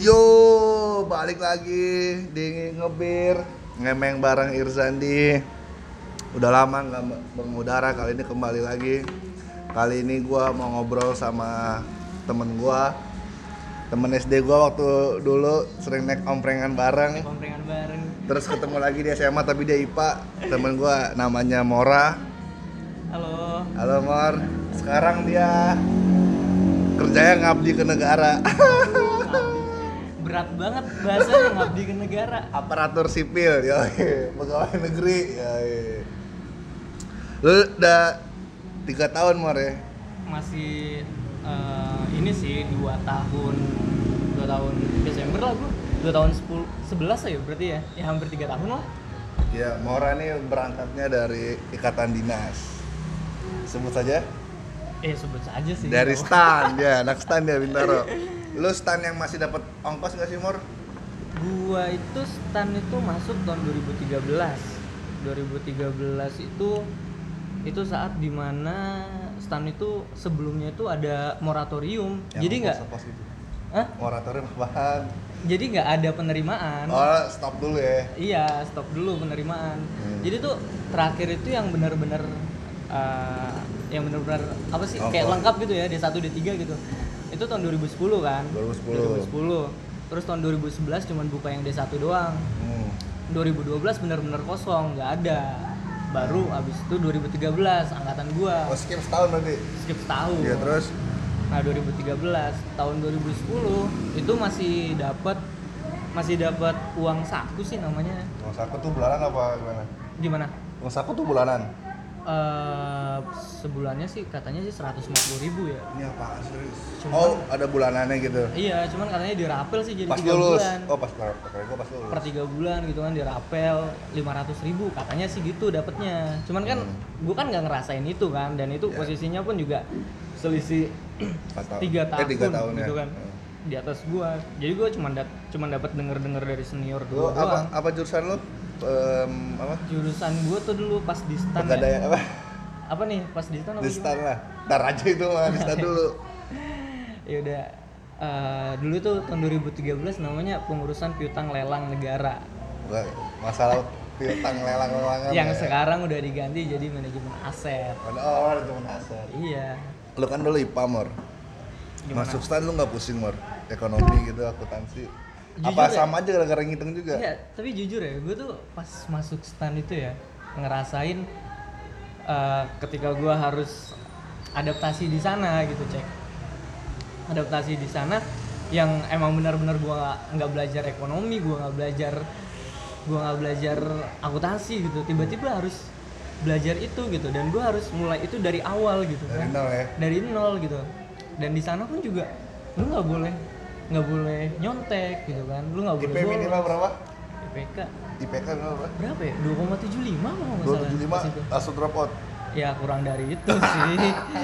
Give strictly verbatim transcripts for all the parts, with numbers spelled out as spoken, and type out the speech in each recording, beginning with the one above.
Yo, balik lagi di ngebir ngemeng bareng Irzandi. Udah lama nggak mengudara, kali ini kembali lagi. Kali ini gua mau ngobrol sama temen gua, temen S D gua waktu dulu sering naik omprengan bareng. Naik omprengan bareng. Terus ketemu lagi di S M A tapi dia I P A. Temen gua namanya Mora. Halo. Halo Mor. Sekarang dia kerjanya ngabdi ke negara. Berat banget bahasanya ngabdi ke negara. Aparatur sipil, yoi, pegawai negeri, yoi. Lu udah tiga tahun Mor ya? Masih uh, ini sih dua tahun dua tahun Desember lah gua. dua tahun sepuluh sebelas ya berarti ya. Ya hampir tiga tahun lah. Ya, Mora nih berangkatnya dari Ikatan Dinas. Sebut saja? Eh sebut saja sih. Dari stan, ya, anak stan ya Bintaro. Lu stan yang masih dapat ongkos nggak sih Mor? Gua itu stan itu masuk tahun dua ribu tiga belas. dua ribu tiga belas itu itu saat dimana stan itu sebelumnya itu ada moratorium. Yang Jadi nggak ongkos-ongkos gitu. Hah? Moratorium apaan? Jadi nggak ada penerimaan. Oh, stop dulu ya. Iya, stop dulu penerimaan. Hmm. Jadi tuh terakhir itu yang benar-benar uh, yang benar-benar apa sih? Oh, kayak oh. lengkap gitu ya, D satu D tiga gitu. Itu tahun dua ribu sepuluh kan? dua ribu sepuluh. dua ribu sepuluh. Terus tahun dua ribu sebelas cuman buka yang D satu doang. Hmm. dua ribu dua belas benar-benar kosong, nggak ada. Baru abis itu dua ribu tiga belas angkatan gua. Oh, skip setahun berarti. Skip setahun. Iya, terus Nah, dua ribu tiga belas tahun dua ribu sepuluh itu masih dapat masih dapat uang saku sih namanya. uang saku tuh bulanan apa gimana? Gimana? Uang saku tuh bulanan. Uh, sebulannya sih katanya sih seratus lima puluh ribu ya. Ini apaan serius? Cuman- Oh, ada bulanannya gitu. Iya, cuman katanya dirapel sih jadi Pas tiga lulus. bulan. Oh, pas pas gua pas lulus. Per tiga bulan gitu kan dirapel lima ratus ribu katanya sih gitu dapatnya. Cuman kan Hmm. gua kan nggak ngerasain itu kan, dan itu Ya. posisinya pun juga selisih Empat tahun. tiga tahun, Eh, tiga tahun gitu ya. kan. Hmm. Di atas gua. Jadi gua cuma dat cuma dapat denger-denger dari senior Lu gua apa doang. apa jurusan lu? Em, apa? Jurusan gua tuh dulu pas di stan. Ya. Pegadaian apa? Apa nih pas di stan apa Di stan gimana? lah. Ntar aja itu mah di stan dulu. Ya udah, uh, dulu tuh tahun dua ribu tiga belas namanya pengurusan piutang lelang negara. Bukan masalah piutang lelang-lelangan. Yang ya. sekarang udah diganti jadi manajemen aset. Oh, ada teman aset. Iya. Lu kan dulu I P A, Mor. Gimana? Masuk stan lu nggak pusing, Mor? Ekonomi gitu, akuntansi. Jujur Apa ya? sama aja gara-gara ngitung juga? Iya, tapi jujur ya, gue tuh pas masuk stan itu ya ngerasain uh, ketika gue harus adaptasi di sana gitu, cek. Adaptasi di sana yang emang benar-benar gue nggak belajar ekonomi, gue nggak belajar gue nggak belajar akuntansi gitu, tiba-tiba harus belajar itu gitu, dan gue harus mulai itu dari awal gitu Dari kan, nol ya? dari nol gitu. Dan di sana pun juga lu nggak boleh nggak boleh nyontek gitu kan, lu nggak I P boleh minimal berapa? I P K I P K berapa? berapa ya? dua koma tujuh lima kalau nggak dua salah tujuh lima pas itu. langsung drop out. Ya kurang dari itu sih.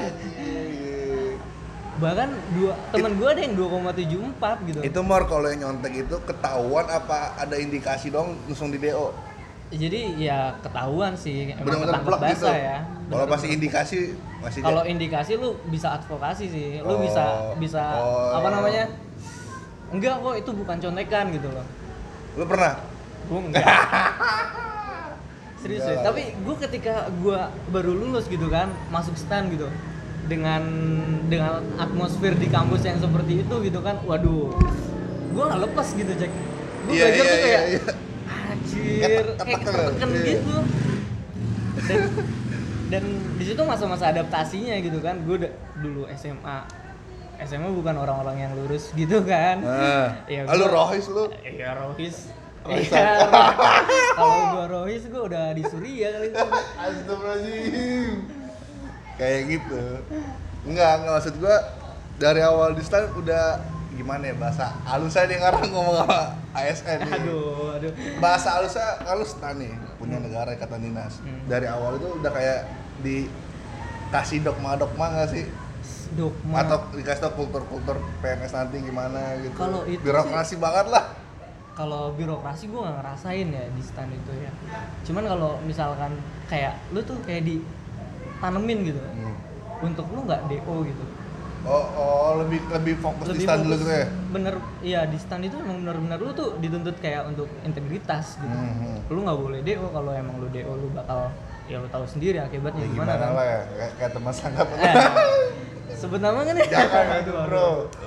Bahkan dua temen gue ada yang dua koma tujuh empat gitu. Itu Mor, kalau yang nyontek itu ketahuan apa ada indikasi dong langsung di D O? Jadi ya ketahuan sih, emang Bener-bener ketangkep blok basah gitu. ya. Kalau Bener-bener masih indikasi masih Kalau ja- indikasi lu bisa advokasi sih, lu Oh. bisa bisa Oh. apa namanya? Enggak kok, itu bukan contekan gitu loh. lu pernah? Gue enggak. Serius Enggak ya. lah. Tapi gue ketika gue baru lulus gitu kan, masuk stan gitu, dengan dengan atmosfer di kampus yang seperti itu gitu kan, waduh, gue nggak lepas gitu, cek. Gue Iya, belajar iya, tuh iya, kayak, iya. anjir, Ketek- kayak ketek ketekan iya. gitu. Dan dan di situ masa-masa adaptasinya gitu kan, gue udah dulu S M A. S M A bukan orang-orang yang lurus gitu kan. Nah, Ya, ah, lu gua- rohis lu. Iya Rohis. Rohis Iya. apa? Kalau gua Rohis gua udah di Suria kali itu. Astagfirullahaladzim. Kayak gitu. Enggak, enggak maksud gua dari awal di stan udah gimana ya, bahasa halusnya nih sekarang ngomong sama A S N nih. Aduh, aduh. Bahasa halusnya kalau stan nih punya negara Ikatan Dinas. Hmm. Dari awal itu udah kayak dikasih dogma-dogma nggak sih? Dogma. Atau dikasih tau kultur-kultur P N S nanti gimana gitu. Kalau itu birokrasi banget lah. Kalau birokrasi gue nggak ngerasain ya di stan itu ya. Cuman kalau misalkan kayak lu tuh kayak ditanemin gitu, Hmm. untuk lu nggak D O gitu. Oh, oh lebih lebih fokus di Lebih stand dulu fokus, gitu ya. bener, iya di stand itu emang bener-bener lu tuh dituntut kayak untuk integritas gitu. Hmm. Lu nggak boleh D O, kalau emang lu D O lu bakal, ya lu tahu sendiri akibatnya Ya gimana, gimana kan. lah ya, kayak, kayak teman sanggap. Eh, sebut nama kan ya? Jangan itu bro.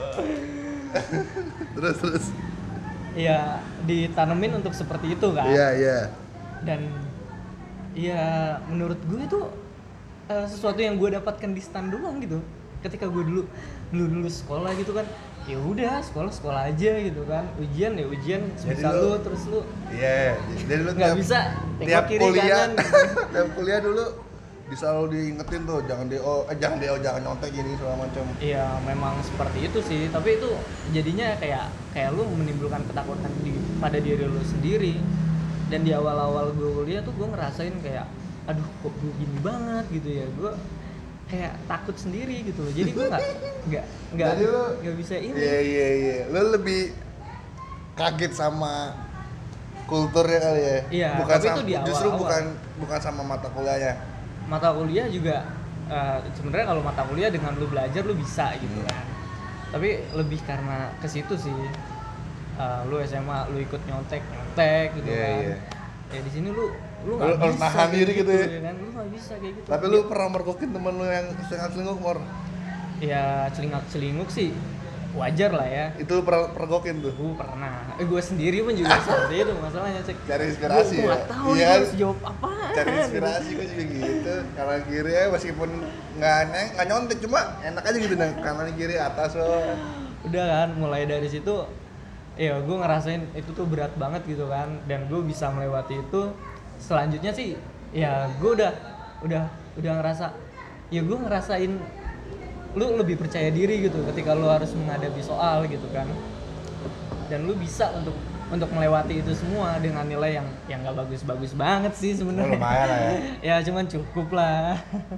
terus terus. Ya ditanemin untuk seperti itu kan. Iya iya. Dan ya menurut gue itu eh, sesuatu yang gue dapatkan di stand doang gitu. Ketika gue dulu dulu dulu sekolah gitu kan, ya udah sekolah sekolah aja gitu kan, ujian ya ujian sebisa lu- lu, terus lu Iya. Jadi lu nggak tiap- bisa tengok tiap kiri kuliah, kanan gitu. tiap kuliah dulu bisa selalu diingetin tuh jangan D O, eh jangan D O, jangan nyontek gini segala macam. Iya memang seperti itu sih, tapi itu jadinya kayak kayak lu menimbulkan ketakutan di pada diri lu sendiri. Dan di awal-awal gue kuliah tuh gue ngerasain kayak, aduh kok gue gini banget gitu ya, gue kayak takut sendiri gitu loh. Jadi gue nggak nggak nggak Jadi lu nggak bisa ini. Iya iya iya. Lu lebih kaget sama kulturnya kali ya. Iya, Bukan tapi sama, itu di justru awal-awal. bukan bukan sama mata kuliahnya. Mata kuliah juga eh, sebenarnya kalau mata kuliah dengan lu belajar lu bisa gitu Hmm. kan. Tapi lebih karena ke situ sih. Eh, lu S M A lu ikut nyontek nyontek gitu Iya, kan. iya. Ya di sini lu Lu lu nggak harus bisa nahan kayak diri gitu ya. kan. Lu nggak bisa kayak gitu. Tapi lu pernah mergokin temen lu yang selingkuh mor? Ya celingak celinguk sih wajar lah ya. Itu lu pernah pergokin tuh. Gue pernah. Eh gue sendiri pun juga seperti itu masalahnya, cek. Cari inspirasi Gue ya? nggak tahu Iya. nih harus jawab apaan. Cari inspirasi gue juga gitu. Kanan kiri ya meskipun nggak aneh, nggak nyontek cuma enak aja gitu nah. Kanan kiri atas loh. Udah kan mulai dari situ ya gue ngerasain itu tuh berat banget gitu kan, dan gue bisa melewati itu. Selanjutnya sih ya gue udah udah udah ngerasa, ya gue ngerasain lu lebih percaya diri gitu ketika lu harus menghadapi soal gitu kan, dan lu bisa untuk untuk melewati itu semua dengan nilai yang yang nggak bagus-bagus banget sih Oh, sebenarnya. lumayan lah ya. Ya cuman cukup lah.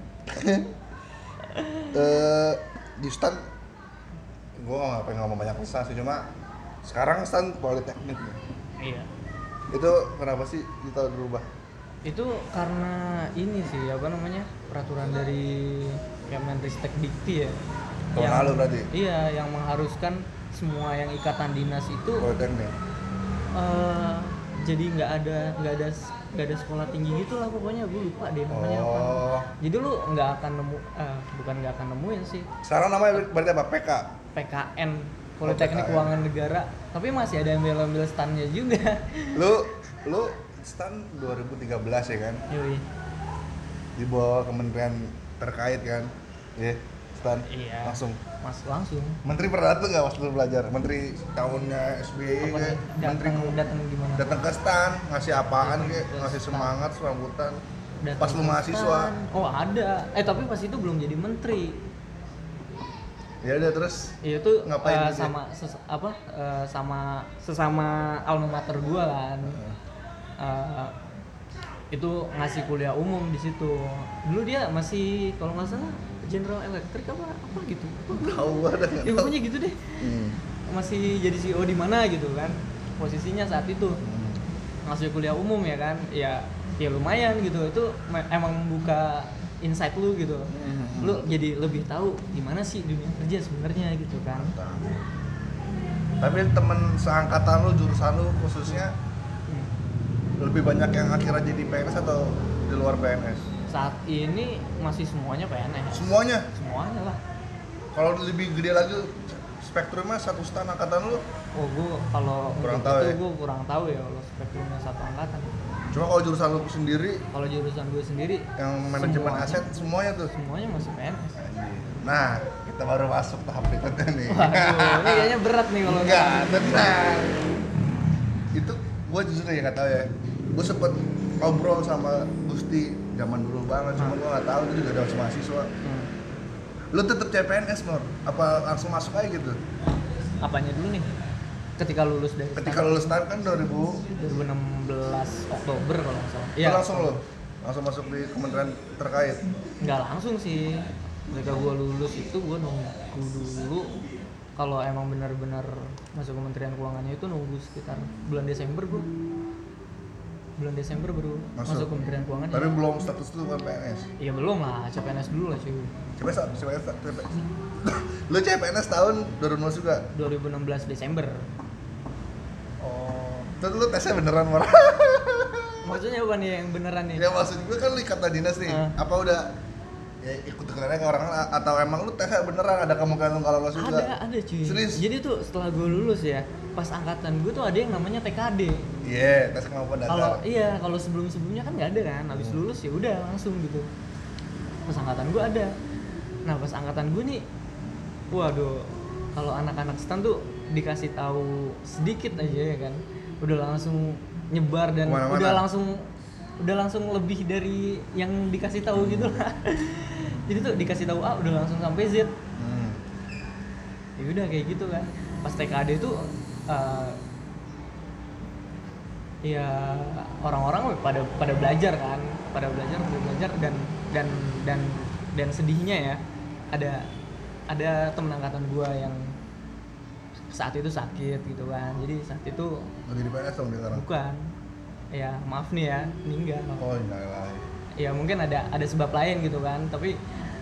Eh di stand gue nggak pengen ngomong banyak pesan sih, cuma sekarang stand politeknik nih. Iya. Itu kenapa sih kita berubah? Itu karena ini sih apa namanya, peraturan dari Kemenristek Dikti ya. Tahun lalu berarti? Iya, yang mengharuskan semua yang ikatan dinas itu Politeknik. eh, jadi nggak ada nggak ada nggak ada sekolah tinggi gitu lah pokoknya, gue lupa deh namanya apa. Oh. Jadi lu nggak akan nemu, eh, bukan nggak akan nemuin sih, Sekarang namanya berarti apa? P K? P K N, Politeknik P K N. Keuangan Negara, tapi masih ada ambil-ambil standnya juga. Lu lu stand dua ribu tiga belas ya kan? Yoi. Di bawah kementerian terkait kan? Iya, stand. Iya. Langsung. Mas langsung. Menteri pernah dateng nggak waktu lu belajar? Menteri tahunnya S B Y Apa nih? kayak menteri Datang datang gimana? datang ke stand ngasih apaan Datang kayak ke ngasih stand. semangat sambutan Datang pas lu ke mahasiswa. stand. Oh ada. Eh tapi pas itu belum jadi menteri. Ya udah terus Iya tuh Ngapain eh, gitu? sama ses- apa eh, sama sesama alma mater gua kan. Eh, itu ngasih kuliah umum di situ. Dulu dia masih kalau nggak salah General Electric apa apa gitu. tahu ada nggak Ya tahu. pokoknya gitu deh. Hmm. Masih jadi C E O di mana gitu kan. Posisinya saat itu. Hmm. Ngasih kuliah umum ya kan, ya ya lumayan gitu, itu me- emang membuka insight lu gitu, Hmm. lu jadi lebih tahu gimana sih dunia kerja sebenarnya gitu kan. Tapi temen seangkatan lu, jurusan lu khususnya Hmm. lebih banyak yang akhirnya jadi P N S atau di luar P N S? Saat ini masih semuanya P N S, Semuanya. semuanya lah. Kalau lebih gede lagi spektrumnya satu stand angkatan lu. Oh gua kalau Kurang untuk tahu itu ya? gua kurang tahu ya kalau spektrumnya satu angkatan. Cuma kalau jurusan lu sendiri Kalau jurusan gue sendiri yang manajemen semuanya- aset semuanya tuh. semuanya masih P N S. Nah, kita baru masuk tahap berikutnya nih. Waduh, ini kayaknya berat nih kalau Enggak, nggak- tenang. Itu gua jujur ya nggak tahu ya. Gua sempet ngobrol sama Gusti zaman dulu banget, cuma Hmm. gua nggak tahu itu juga ada masih mahasiswa. Hmm. Lu tetap C P N S, Nor? Apa langsung masuk aja gitu? Apanya dulu nih? Ketika lulus dari Ketika stand- lulus stand kan dua ribu dua ribu enam belas Oktober kalau nggak salah. Lu langsung lo langsung masuk di kementerian terkait. Nggak langsung sih. Ketika gue lulus itu gue nunggu dulu. Kalau emang benar-benar masuk Kementerian Keuangannya itu nunggu sekitar bulan Desember gue. Bulan Desember baru masuk, Masuk. Kementerian Keuangan. Tapi ya. belum status lu kan P N S. Iya belum lah, C P N S dulu lah cuy. C P N S, C P N S, C P N S. Lu C P N S tahun dua ribu enam belas juga? dua ribu enam belas Desember. Oh, terus lu tesnya beneran marah? Maksudnya apa nih yang beneran nih? Ya maksud gue kan lu ikatan dinas nih, Uh. apa udah ya ikut kerennya ke orang atau emang lu tesnya beneran ada kemungkinan lu kalau lolos juga? Ada, ada cuy. Serius? Jadi tuh setelah gue lulus ya, pas angkatan gue tuh ada yang namanya T K D. Iya, yeah, tes kemampuan dasar. Kalau iya, kalau sebelum-sebelumnya kan nggak ada kan. Habis Hmm. lulus ya udah langsung gitu. Pas angkatan gue ada. Nah, pas angkatan gue nih, waduh, kalau anak-anak stan tuh dikasih tahu sedikit aja ya kan, udah langsung nyebar dan Kemana-mana. udah langsung udah langsung lebih dari yang dikasih tahu gitu lah. Jadi tuh dikasih tahu A udah langsung sampai Z. Hmm. Ya udah kayak gitu kan. Pas T K D tuh uh, ya orang-orang pada pada belajar kan, pada belajar, pada belajar dan dan dan dan sedihnya ya ada ada temen angkatan gua yang saat itu sakit gitu kan. Jadi saat itu Lagi di P N S dong dia sekarang? bukan, ya maaf nih ya, meninggal. Oh innalillahi. Ya mungkin ada ada sebab lain gitu kan, tapi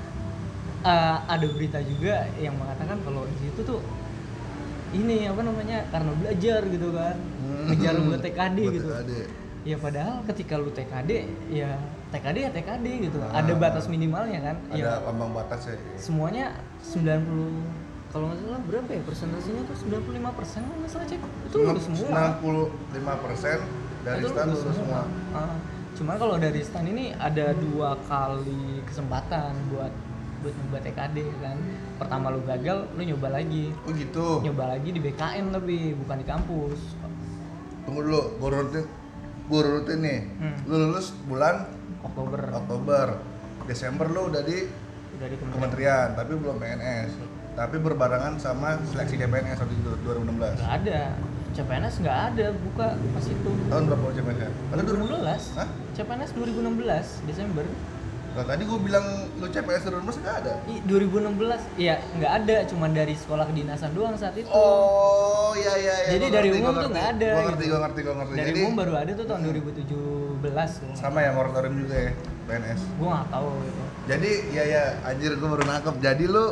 uh, ada berita juga yang mengatakan kalau di situ tuh ini apa namanya karena belajar gitu kan, Hmm. ngejar buat T K D Buat gitu. T K D. Ya padahal ketika lu T K D ya T K D ya T K D gitu, Ah. ada batas minimalnya kan. Ada Ya ambang batas ya. semuanya sembilan puluh, kalau nggak salah berapa ya persentasenya tuh sembilan puluh lima persen kalau nggak salah, cek itu lulus semua. enam puluh lima persen dari Itu stan lulus semua. Ah, cuman kalau dari stan ini ada dua kali kesempatan buat buat nyoba T K D kan. Pertama lu gagal, lu nyoba lagi. Oh gitu. Nyoba lagi di B K N tapi bukan di kampus. Tunggu dulu, gua rutin gua rutin nih. Hmm. Lu lulus bulan Oktober Oktober. Desember lu udah di udah di kementerian. kementerian, tapi belum P N S. Tapi berbarengan sama seleksi C P N S waktu itu dua ribu enam belas. Nggak ada. C P N S nggak ada buka pas itu. Tahun berapa C P N S? Ada dua ribu enam belas. Hah? C P N S dua ribu enam belas Desember. Nah, tadi gua bilang lu C P N S dua ribu enam belas nggak ada. Ih, dua ribu enam belas. Iya, nggak ada, cuman dari sekolah kedinasan doang saat itu. Oh, iya iya iya. Jadi Gua dari ngerti, umum gua tuh ngerti. nggak ada Gua ngerti, gitu. gua ngerti, gua ngerti. Dari Jadi umum baru ada tuh tahun dua ribu tujuh belas. sama ya moratorium juga ya P N S. Gue nggak tahu gitu. Jadi ya ya anjir gua baru nangkep. Jadi lu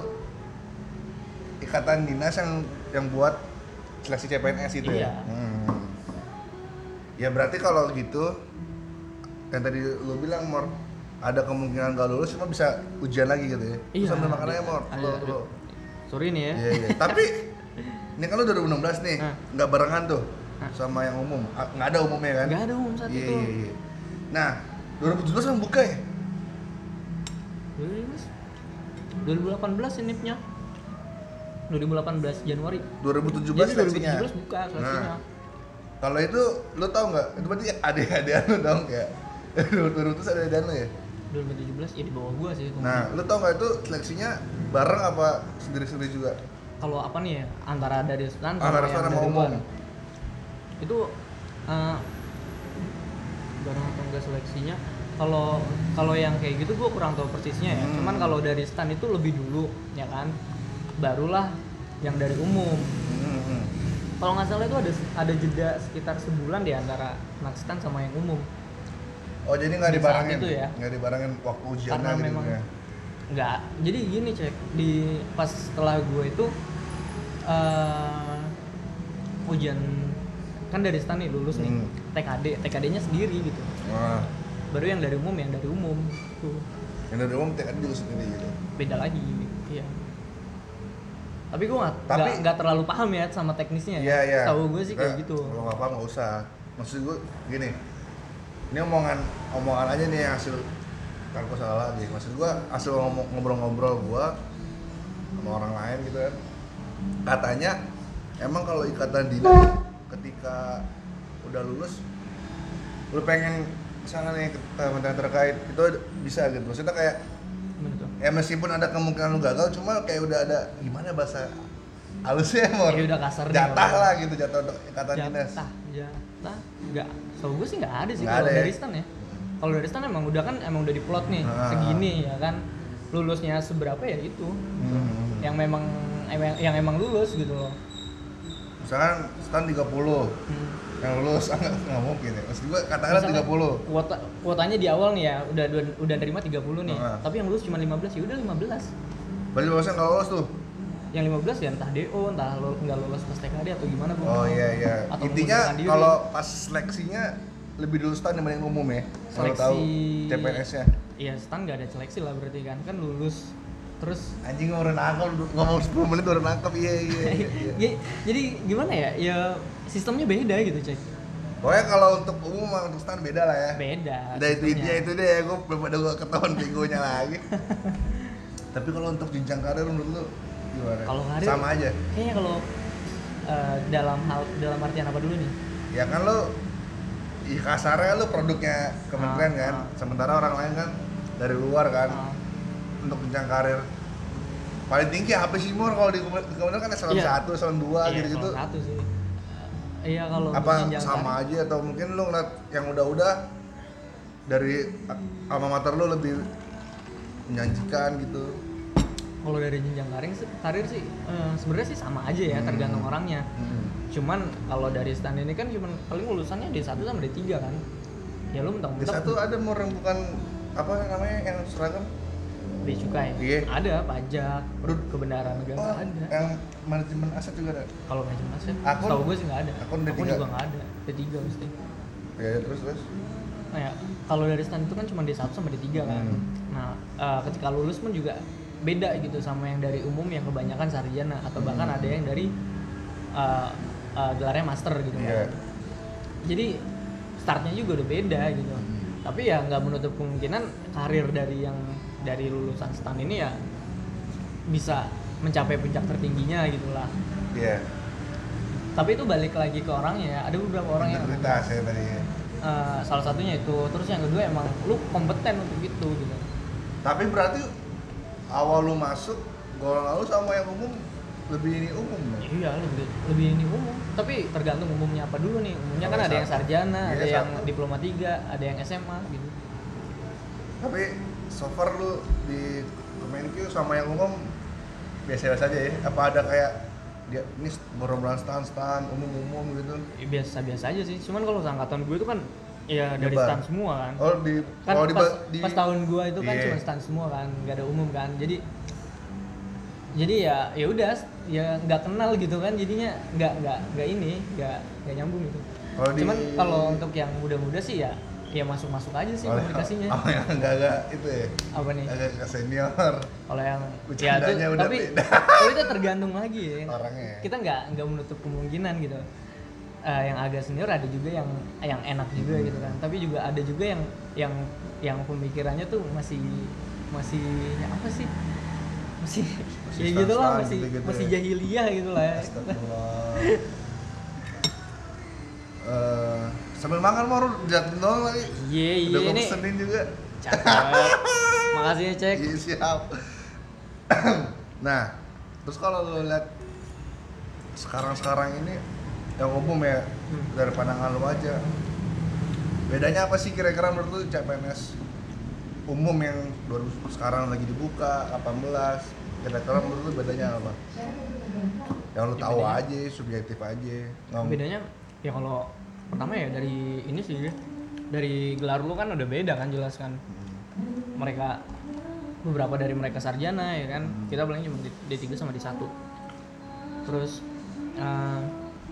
ikatan dinas yang yang buat seleksi C P N S itu Iya. ya. Hmm. Ya berarti kalau gitu yang tadi lu bilang Mor ada kemungkinan gak lulus cuma bisa ujian lagi gitu ya. Lu sambil makan aja Mor. ada- Lu ada. lu. Sorry nih ya. Iya iya. Tapi ini kan lu dua ribu enam belas nih, Hah. nggak barengan tuh Hah. sama yang umum. Ah, nggak ada umumnya kan? Nggak ada umum saat Iya itu. iya iya. Nah, dua ribu tujuh belas kan buka ya? dua ribu delapan belas dua ribu delapan belas inipnya. dua ribu delapan belas Januari. dua ribu tujuh belas Jadi dua ribu seleksinya. tujuh belas buka seleksinya. Nah, kalau itu lu tau nggak? Itu berarti adik-adikan lu dong kayak dua ribu tujuh belas ada adik lu ya? dua ribu tujuh belas ya di bawah gua sih. Nah, lu tau nggak itu seleksinya bareng apa sendiri-sendiri juga? Kalau apa nih ya, antara dari stan Antara yang stan sama dari umum. luar. Itu uh, bareng atau enggak seleksinya. Kalau kalau yang kayak gitu gue kurang tahu persisnya ya. Hmm. Cuman kalau dari stan itu lebih dulu ya kan. Barulah yang dari umum. Hmm. Kalau nggak salah itu ada ada jeda sekitar sebulan di antara anak stan sama yang umum. Oh jadi nggak Di saat dibarengin? itu ya. Nggak dibarengin waktu ujiannya Karena gitu memang ya? nggak. Jadi gini cek di pas setelah gue itu uh, ujian kan dari stan nih lulus nih Hmm. T K D T K D-nya sendiri gitu. Wah, Baru yang dari umum yang dari umum tuh yang dari umum T K D juga sendiri gitu. beda lagi. Iya. Tapi gue nggak Tapi- nggak- nggak terlalu paham ya sama teknisnya. Iya iya. Tahu gue sih kayak Eh, gitu. Kalau nggak paham nggak usah. Maksud gue gini, ini omongan omongan aja nih hasil kalau gue salah lagi. Maksud gue hasil ngomong- ngobrol-ngobrol gue sama orang lain gitu kan. Katanya emang kalau ikatan dinas ketika udah lulus, lu pengen misalnya nih ke kementerian terkait itu bisa gitu. Maksudnya kayak Gimana tuh? ya meskipun ada kemungkinan lu gagal, cuma kayak udah ada gimana bahasa halusnya Mor? Ya udah kasar nih jatah kalau- lah gitu, jatah untuk ikatan dinas. Jatah, jatah, nggak. So gue sih nggak ada sih Nggak kalau ada ya? dari stan ya. Kalau dari stan emang udah kan emang udah diplot nih Ah. segini ya kan. Lulusnya seberapa ya itu. Hmm. Yang memang emang yang emang lulus gitu loh. misalkan stand tiga puluh, Hmm. yang lulus nggak nggak mungkin ya. Maksud gua katakanlah tiga puluh. Kuota kuotanya di awal nih ya udah udah, udah nerima tiga puluh nih. Nah. Tapi yang lulus cuma lima belas, ya udah lima belas. Berarti lulusnya nggak lolos tuh. Yang lima belas ya entah D O, entah lo nggak lolos tes T K D atau gimana gua. Oh iya iya. Atau Intinya mengundurkan diri. kalau pas seleksinya lebih dulu stand dibanding umum ya. Kalau tahu C P N S-nya. Iya, stand nggak ada seleksi lah berarti kan. Kan lulus terus Anjing ngomong nangkep, ngomong sepuluh menit udah nangkep, iya iya iya. Gi- jadi gimana ya? Ya sistemnya beda gitu, Cek. Pokoknya kalau untuk umum sama untuk stand beda lah ya. Beda. Udah itu sistemnya. intinya itu deh, gue daripada gue ketahuan bingonya lagi. Tapi kalau untuk jenjang karir menurut lu gimana? Kalau karir sama aja. Kayaknya kalau eh, dalam hal dalam artian apa dulu nih? Ya kan lu ya kasarnya lu produknya kementerian Ah, kan, ah. sementara orang lain kan dari luar kan. Ah. Untuk jenjang karir paling tinggi apa sih Mor kalau di kementerian kan eselon Iya. satu, eselon dua Iya, gitu-gitu. eselon satu sih. Eh, Iya kalau untuk Apa jenjang sama karir- aja atau mungkin lu ngeliat yang udah-udah dari alma mater lu lebih menjanjikan gitu. Kalau dari jenjang karir sih, karir sih eh, sebenarnya sih sama aja ya, Hmm. tergantung orangnya. Hmm. Cuman kalau dari stand ini kan cuman paling lulusannya D satu sama D tiga kan. Ya lu Di mentang-mentang satu ada Mor yang bukan apa namanya yang seragam? bea cukai. Iya. Ada pajak, Ber- kebenaran negara Oh, ada. yang manajemen aset juga ada. Kalau manajemen aset, Akun? setahu gue sih nggak ada. Akun D tiga? juga nggak ada, D tiga mesti. Ya terus terus. Nah ya, kalau dari stand itu kan cuma D satu sama D tiga kan. Hmm. Nah, eh, ketika lulus pun juga beda gitu sama yang dari umum yang kebanyakan sarjana atau bahkan Hmm. ada yang dari eh, eh, gelarnya master gitu Iya. kan. Jadi startnya juga udah beda gitu. Hmm. Tapi ya nggak menutup kemungkinan karir dari yang dari lulusan stand ini ya bisa mencapai puncak tertingginya gitu lah. Iya. Tapi itu balik lagi ke orangnya. Ada beberapa orang yang Integritas ya tadi. eh, salah satunya itu. Terus yang kedua emang lu kompeten untuk itu gitu. Tapi berarti awal lu masuk golongan lu sama yang umum lebih ini umum dong. Iya lebih lebih ini umum. Tapi tergantung umumnya apa dulu nih. Umumnya kan Oh, ada yang satu. sarjana, Iya, ada yang satu. diploma tiga, ada yang S M A gitu. Tapi so far lu di Kemenkyu sama yang umum biasa-biasa aja ya? Apa ada kayak dia ini berombolan stan-stan umum-umum gitu? Ya, biasa-biasa aja sih. Cuman kalau seangkatan gue itu kan ya dari Nyebar. stand semua kan. Oh di Kan kalau di, pas, di pas tahun gue itu kan Iya. cuma stand semua kan, nggak ada umum kan. Jadi jadi ya ya udah ya nggak kenal gitu kan, jadinya nggak nggak nggak ini nggak nggak nyambung gitu. Kalau di- Cuman kalau untuk yang muda-muda sih ya ya masuk-masuk aja sih oh, komunikasinya. Oh yang agak-agak itu ya? Apa nih? Agak ke senior Kalau yang ya Bercandanya itu udah tapi beda. tapi itu tergantung lagi ya. Orangnya. Kita nggak nggak menutup kemungkinan gitu. Eh, yang agak senior ada juga yang yang enak juga Hmm. gitu kan. Tapi juga ada juga yang yang yang pemikirannya tuh masih masih apa sih? Masih, Masih ya gitu lah, stan-stan masih gitu-gitu masih ya. jahiliyah gitu lah ya. Astagfirullah. Eh, sambil makan mau jatuh doang lagi. Iya Udah iya gue ini. pesenin juga. Cakep. Makasih ya, Cek. Iya siap. Nah, terus kalau lo lihat sekarang-sekarang ini yang umum ya Hmm. dari pandangan lo aja, bedanya apa sih kira-kira menurut lo C P N S umum yang dua ribu sepuluh sekarang lagi dibuka delapan belas, kira-kira menurut lo bedanya apa? Yang lo Ya, tahu bedanya- aja, subjektif aja. Nggak- Bedanya ya kalau pertama ya dari ini sih dari gelar lu kan udah beda kan jelas kan. Mereka beberapa dari mereka sarjana ya kan. Hmm. Kita paling cuma D- D3 sama D satu. Terus eh,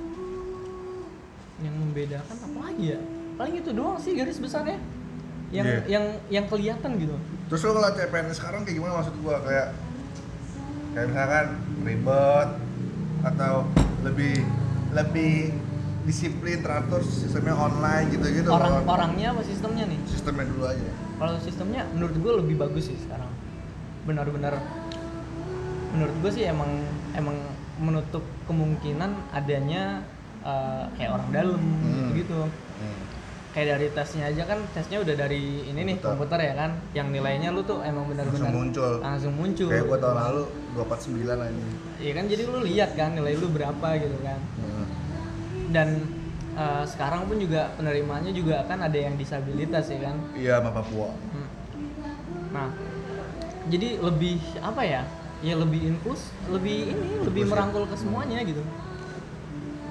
yang membedakan apa lagi ya? Paling itu doang sih garis besarnya. Yang Iya. yang yang kelihatan gitu. Terus lo ngeliat C P N S sekarang kayak gimana maksud gua, kayak kayak misalkan ribet atau lebih lebih disiplin teratur sistemnya online gitu-gitu. Orang Kalau orangnya apa sistemnya nih? sistemnya dulu aja. Kalau sistemnya menurut gue lebih bagus sih sekarang. Benar-benar menurut gue sih emang emang menutup kemungkinan adanya eh, kayak orang dalam Hmm. gitu. Kayak dari tesnya aja kan, tesnya udah dari ini nih Komputer. komputer ya kan, yang nilainya lu tuh emang benar-benar Langsung muncul. langsung muncul. Kayak gua tahun lalu dua empat sembilan aja. Iya kan, jadi lu lihat kan nilai lu berapa gitu kan. Hmm. Dan eh, sekarang pun juga penerimaannya juga kan ada yang disabilitas ya kan. Iya sama Papua. Hmm. Nah, jadi lebih apa ya? Ya lebih inklus, lebih ini, lebih Inklusif. merangkul ke semuanya gitu.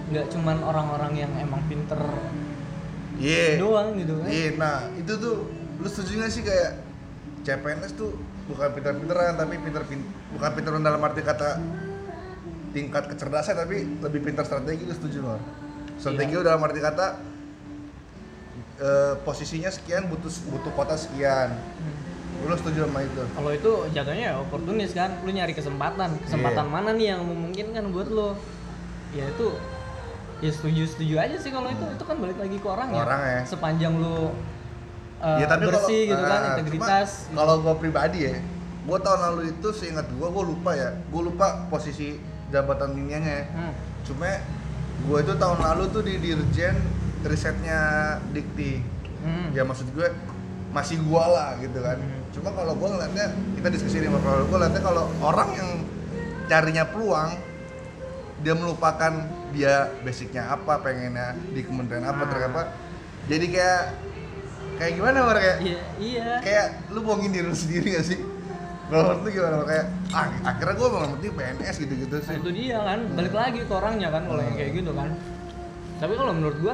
nggak cuman orang-orang yang emang pinter Iya. doang gitu kan. Iya, nah itu tuh lu setuju nggak sih kayak C P N S tuh bukan pinter-pinteran tapi pinter pin bukan pinter dalam arti kata tingkat kecerdasan tapi lebih pintar strategi, lu setuju nggak? Strategi Iya. lu dalam arti kata eh, posisinya sekian butuh butuh kota sekian. Hmm. Lu setuju sama itu? Kalau itu jatuhnya oportunis kan, lu nyari kesempatan. Kesempatan Iya. mana nih yang memungkinkan buat lu? Ya itu ya setuju-setuju aja sih kalau itu. Itu kan balik lagi ke orang ya. Orang ya. Sepanjang lu uh, Ya, tapi bersih kalau- gitu kan, ah, integritas. cuma kalau gua pribadi ya, gua tahun lalu itu seingat gua, gua lupa ya, gua lupa posisi jabatan iniannya. Hmm. Cuma gua itu tahun lalu tuh di dirjen risetnya Dikti. Hmm. Ya maksud gue masih gua lah gitu kan. Hmm. Cuma kalau gua ngeliatnya, kita diskusi nih, kalau gua ngeliatnya kalau orang yang carinya peluang, dia melupakan dia basicnya apa, pengennya di kementerian apa, Ah. terus apa. Jadi kayak kayak gimana Mar, kayak Iya, iya. kayak lu bohongin diri lu sendiri gak sih? Kalau menurut lu gimana Mar? Kayak ah, akhirnya gua mau penting P N S gitu-gitu Nah, sih. itu dia kan, balik lagi ke orangnya kan kalau yang kayak gitu kan. Tapi kalau menurut gua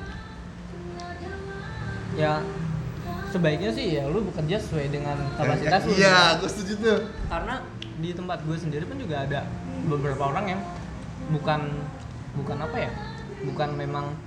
ya sebaiknya sih ya lu bekerja sesuai dengan kapasitas lu. Iya, gua setuju tuh. Karena di tempat gue sendiri pun juga ada beberapa orang yang bukan bukan apa ya? Bukan memang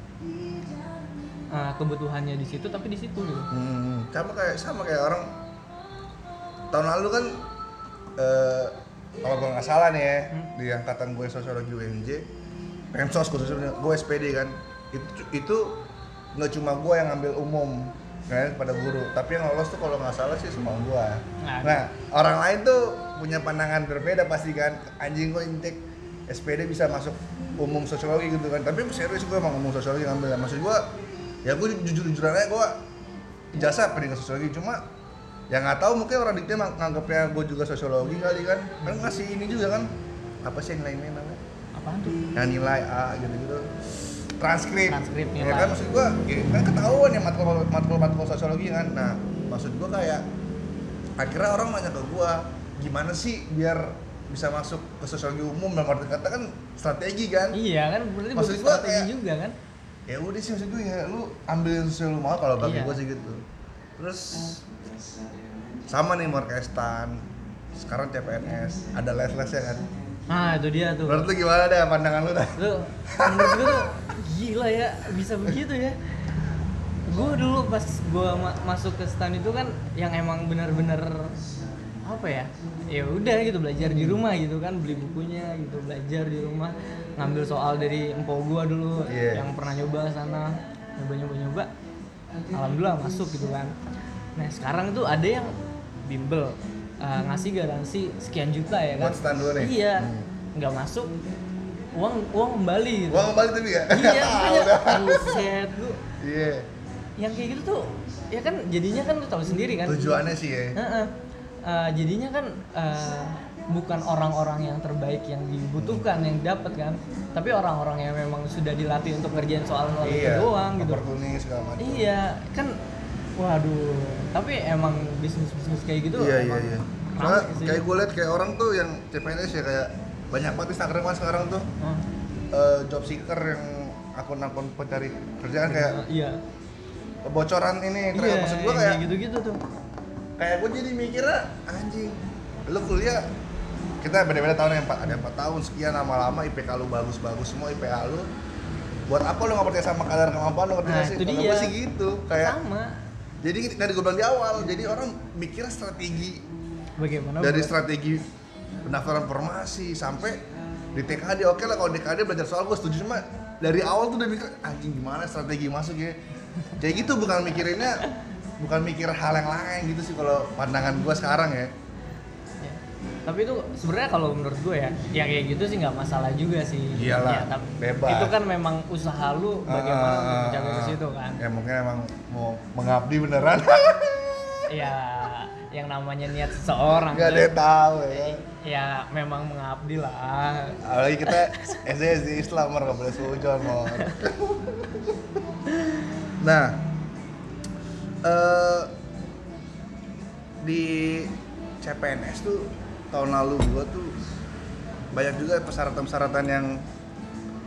uh, kebutuhannya di situ tapi di situ gitu. Hmm, sama kayak sama kayak orang tahun lalu kan eh, kalau gue nggak salah nih ya, Hmm. di angkatan gue sosiologi U N J, Pensos khususnya gue S P D kan, itu itu nggak cuma gue yang ngambil umum kan pada guru, tapi yang lolos tuh kalau nggak salah sih semua gue. Nah. Nah orang lain tuh punya pandangan berbeda pasti kan, anjing gue intek S P D bisa masuk umum sosiologi gitu kan, tapi serius gue emang umum sosiologi ngambil, maksud gue ya gue jujur-jujuran aja gue ijazah pendidikan sosiologi, cuma ya nggak tahu mungkin orang dikti nganggapnya gue juga sosiologi kali kan, kan ngasih ini juga kan, apa sih yang lainnya namanya, Apaan tuh? yang nilai A gitu-gitu, transkrip, Transkrip ya nilai. kan maksud gue ya, kan ketahuan ya matkul matkul matkul sosiologi kan, nah maksud gue kayak akhirnya orang nanya ke gue gimana sih biar bisa masuk ke sosiologi umum, dalam arti kata kan strategi kan, Iya kan, berarti Maksud butuh gua strategi kayak- juga kan? ya udah sih maksud gue ya lu ambil yang sesuai lu mau kalau bagi Iya. gue sih gitu. Terus sama nih Morkestan, sekarang C P N S ada les-lesnya kan. Nah itu dia tuh. Menurut lu gimana deh pandangan lu dah? Lu menurut gue tuh gila ya bisa begitu ya. Gue dulu pas gue ma- masuk ke stan itu kan yang emang benar-benar apa ya, ya udah gitu belajar di rumah gitu kan, beli bukunya gitu, belajar di rumah, ngambil soal dari empok gue dulu Iya. yang pernah nyoba sana, nyoba nyoba nyoba, alhamdulillah masuk gitu kan. Nah sekarang tuh ada yang bimbel uh, ngasih garansi sekian juta ya kan, Buat stan dulu nih? iya, Hmm. nggak masuk uang uang kembali gitu. Gua kembali tapi ya? Iya, Ah, makanya udah. buset lu. Iya. Yang kayak gitu tuh ya kan jadinya kan lu tahu sendiri kan. Tujuannya sih ya. Heeh. Uh, jadinya kan uh, bukan orang-orang yang terbaik yang dibutuhkan yang dapat kan, tapi orang-orang yang memang sudah dilatih untuk ngerjain soal soal itu Iya. doang gitu. Oportunis segala macam. Iya, kan waduh. Tapi emang bisnis-bisnis kayak gitu Iya iya emang iya. rame Soalnya sih. kayak gue liat kayak orang tuh yang C P N S ya kayak banyak banget Instagram kan sekarang tuh Oh. eh, job seeker yang akun-akun pencari kerjaan kayak iya. bocoran ini, terus Iya, maksud gue yang kayak gitu-gitu tuh. kayak gue jadi mikirnya anjing, lu kuliah kita beda-beda tahun yang empat, ada empat tahun sekian, lama-lama I P K lu bagus-bagus semua, I P A lu buat apa lu nggak percaya sama kadar kemampuan lu, ngerti Nah, nggak sih? itu Kalau dia. gue sih gitu, kayak Sama. jadi dari gue bilang di awal, jadi orang mikir strategi Bagaimana? dari buat- strategi pendaftaran formasi sampai di T K D, oke lah kalau di T K D belajar soal gue setuju, cuma dari awal tuh udah mikir anjing gimana strategi masuk ya, kayak gitu, bukan mikirinnya bukan mikir hal yang lain gitu sih kalau pandangan gue sekarang ya. Ya. Tapi itu sebenarnya kalau menurut gue ya, yang kayak gitu sih nggak masalah juga sih. Iyalah, Ya, tapi bebas. itu kan memang usaha lu bagaimana Ah, untuk mencapai ke ah, situ kan. ya mungkin emang mau mengabdi beneran. Ya, yang namanya niat seseorang Gak ada tuh, yang tahu ya. ya memang mengabdi lah. Apalagi kita S D S D Islam, nggak boleh sujon mau. Nah, eh, di C P N S tuh tahun lalu gua tuh banyak juga persyaratan-persyaratan yang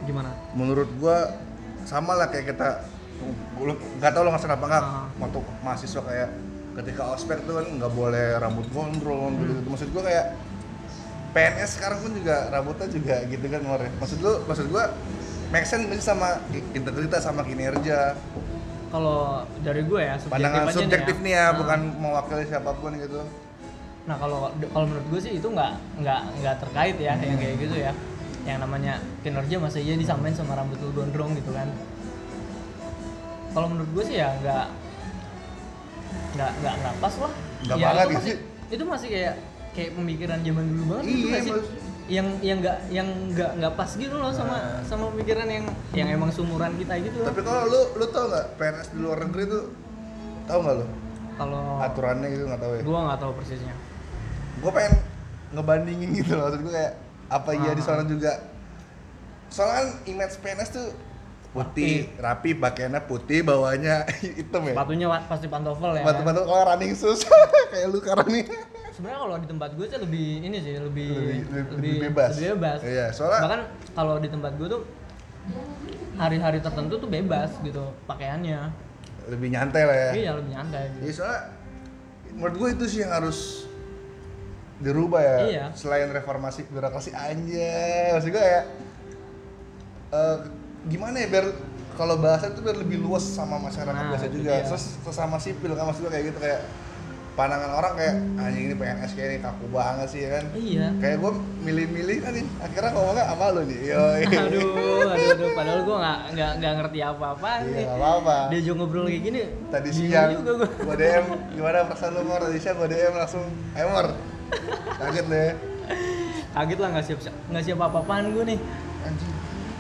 Gimana? Menurut gua sama lah kayak kita, lu nggak tahu lo ngerasain apa nggak Ah. waktu mahasiswa kayak ketika ospek tuh kan nggak boleh rambut gondrong gitu, gitu. Maksud gua kayak P N S sekarang pun juga rambutnya juga gitu kan ngore. Maksud lu, maksud gua make sense mesti sama integritas sama kinerja. Kalau dari gue ya subjektif Pandangan aja subjektif nih ya, Nah, bukan mewakili siapapun gitu. Nah kalau kalau menurut gue sih itu nggak nggak nggak terkait ya yang kayak gitu ya. Yang namanya kinerja masa iya disamain sama rambut lu gondrong gitu kan. Kalau menurut gue sih ya nggak nggak nggak nggak pas lah. Nggak Ya, banget itu ya masih, sih. itu masih kayak kayak pemikiran zaman dulu banget gitu Iya, nggak sih? Mas. Yang yang nggak yang nggak nggak pas gitu loh sama Nah. sama pemikiran yang yang emang sumuran kita gitu loh. Tapi kalau lu lu tau nggak P N S di luar negeri tuh tau nggak lu Kalau aturannya gitu nggak tahu ya? gue nggak tahu persisnya. Gue pengen ngebandingin gitu loh, maksud gue kayak apa iya di sana juga. Soalnya kan image P N S tuh putih, rapi, pakaiannya putih, bawahnya hitam ya. Sepatunya wa- pasti pantofel ya. Batu-batu kalau running shoes kayak lu sekarang nih. Sebenarnya kalau di tempat gue sih lebih ini sih lebih Lebih, lebih, lebih bebas. lebih bebas. Iya, soalnya Bahkan kalau di tempat gue tuh hari-hari tertentu tuh bebas gitu pakaiannya. lebih nyantai lah ya. Iya lebih nyantai. Iya, Gitu. soalnya menurut gue itu sih yang harus dirubah ya. Iya. Selain reformasi birokrasi anjay, maksud gue kayak eh, gimana ya biar kalau bahasa itu biar lebih luas sama masyarakat Nah, biasa itu juga. dia. Terus sesama sipil kan, maksud gue kayak gitu, kayak pandangan orang kayak anjing ini P N S kayak ini kaku banget sih ya kan. Iya. Kayak gue milih-milih kan nih, akhirnya ngomongnya sama lu nih. Yoi. Aduh, aduh, aduh, padahal gue nggak nggak nggak ngerti apa-apa Iya, nih. nggak apa-apa. Dia juga ngobrol kayak gini. Tadi bingung siang juga gue. gue D M gimana perasaan lu Mor, tadi siang gue D M langsung ayo Mor, kaget deh Kaget lah nggak siap nggak siap apa-apaan gue nih. anjing.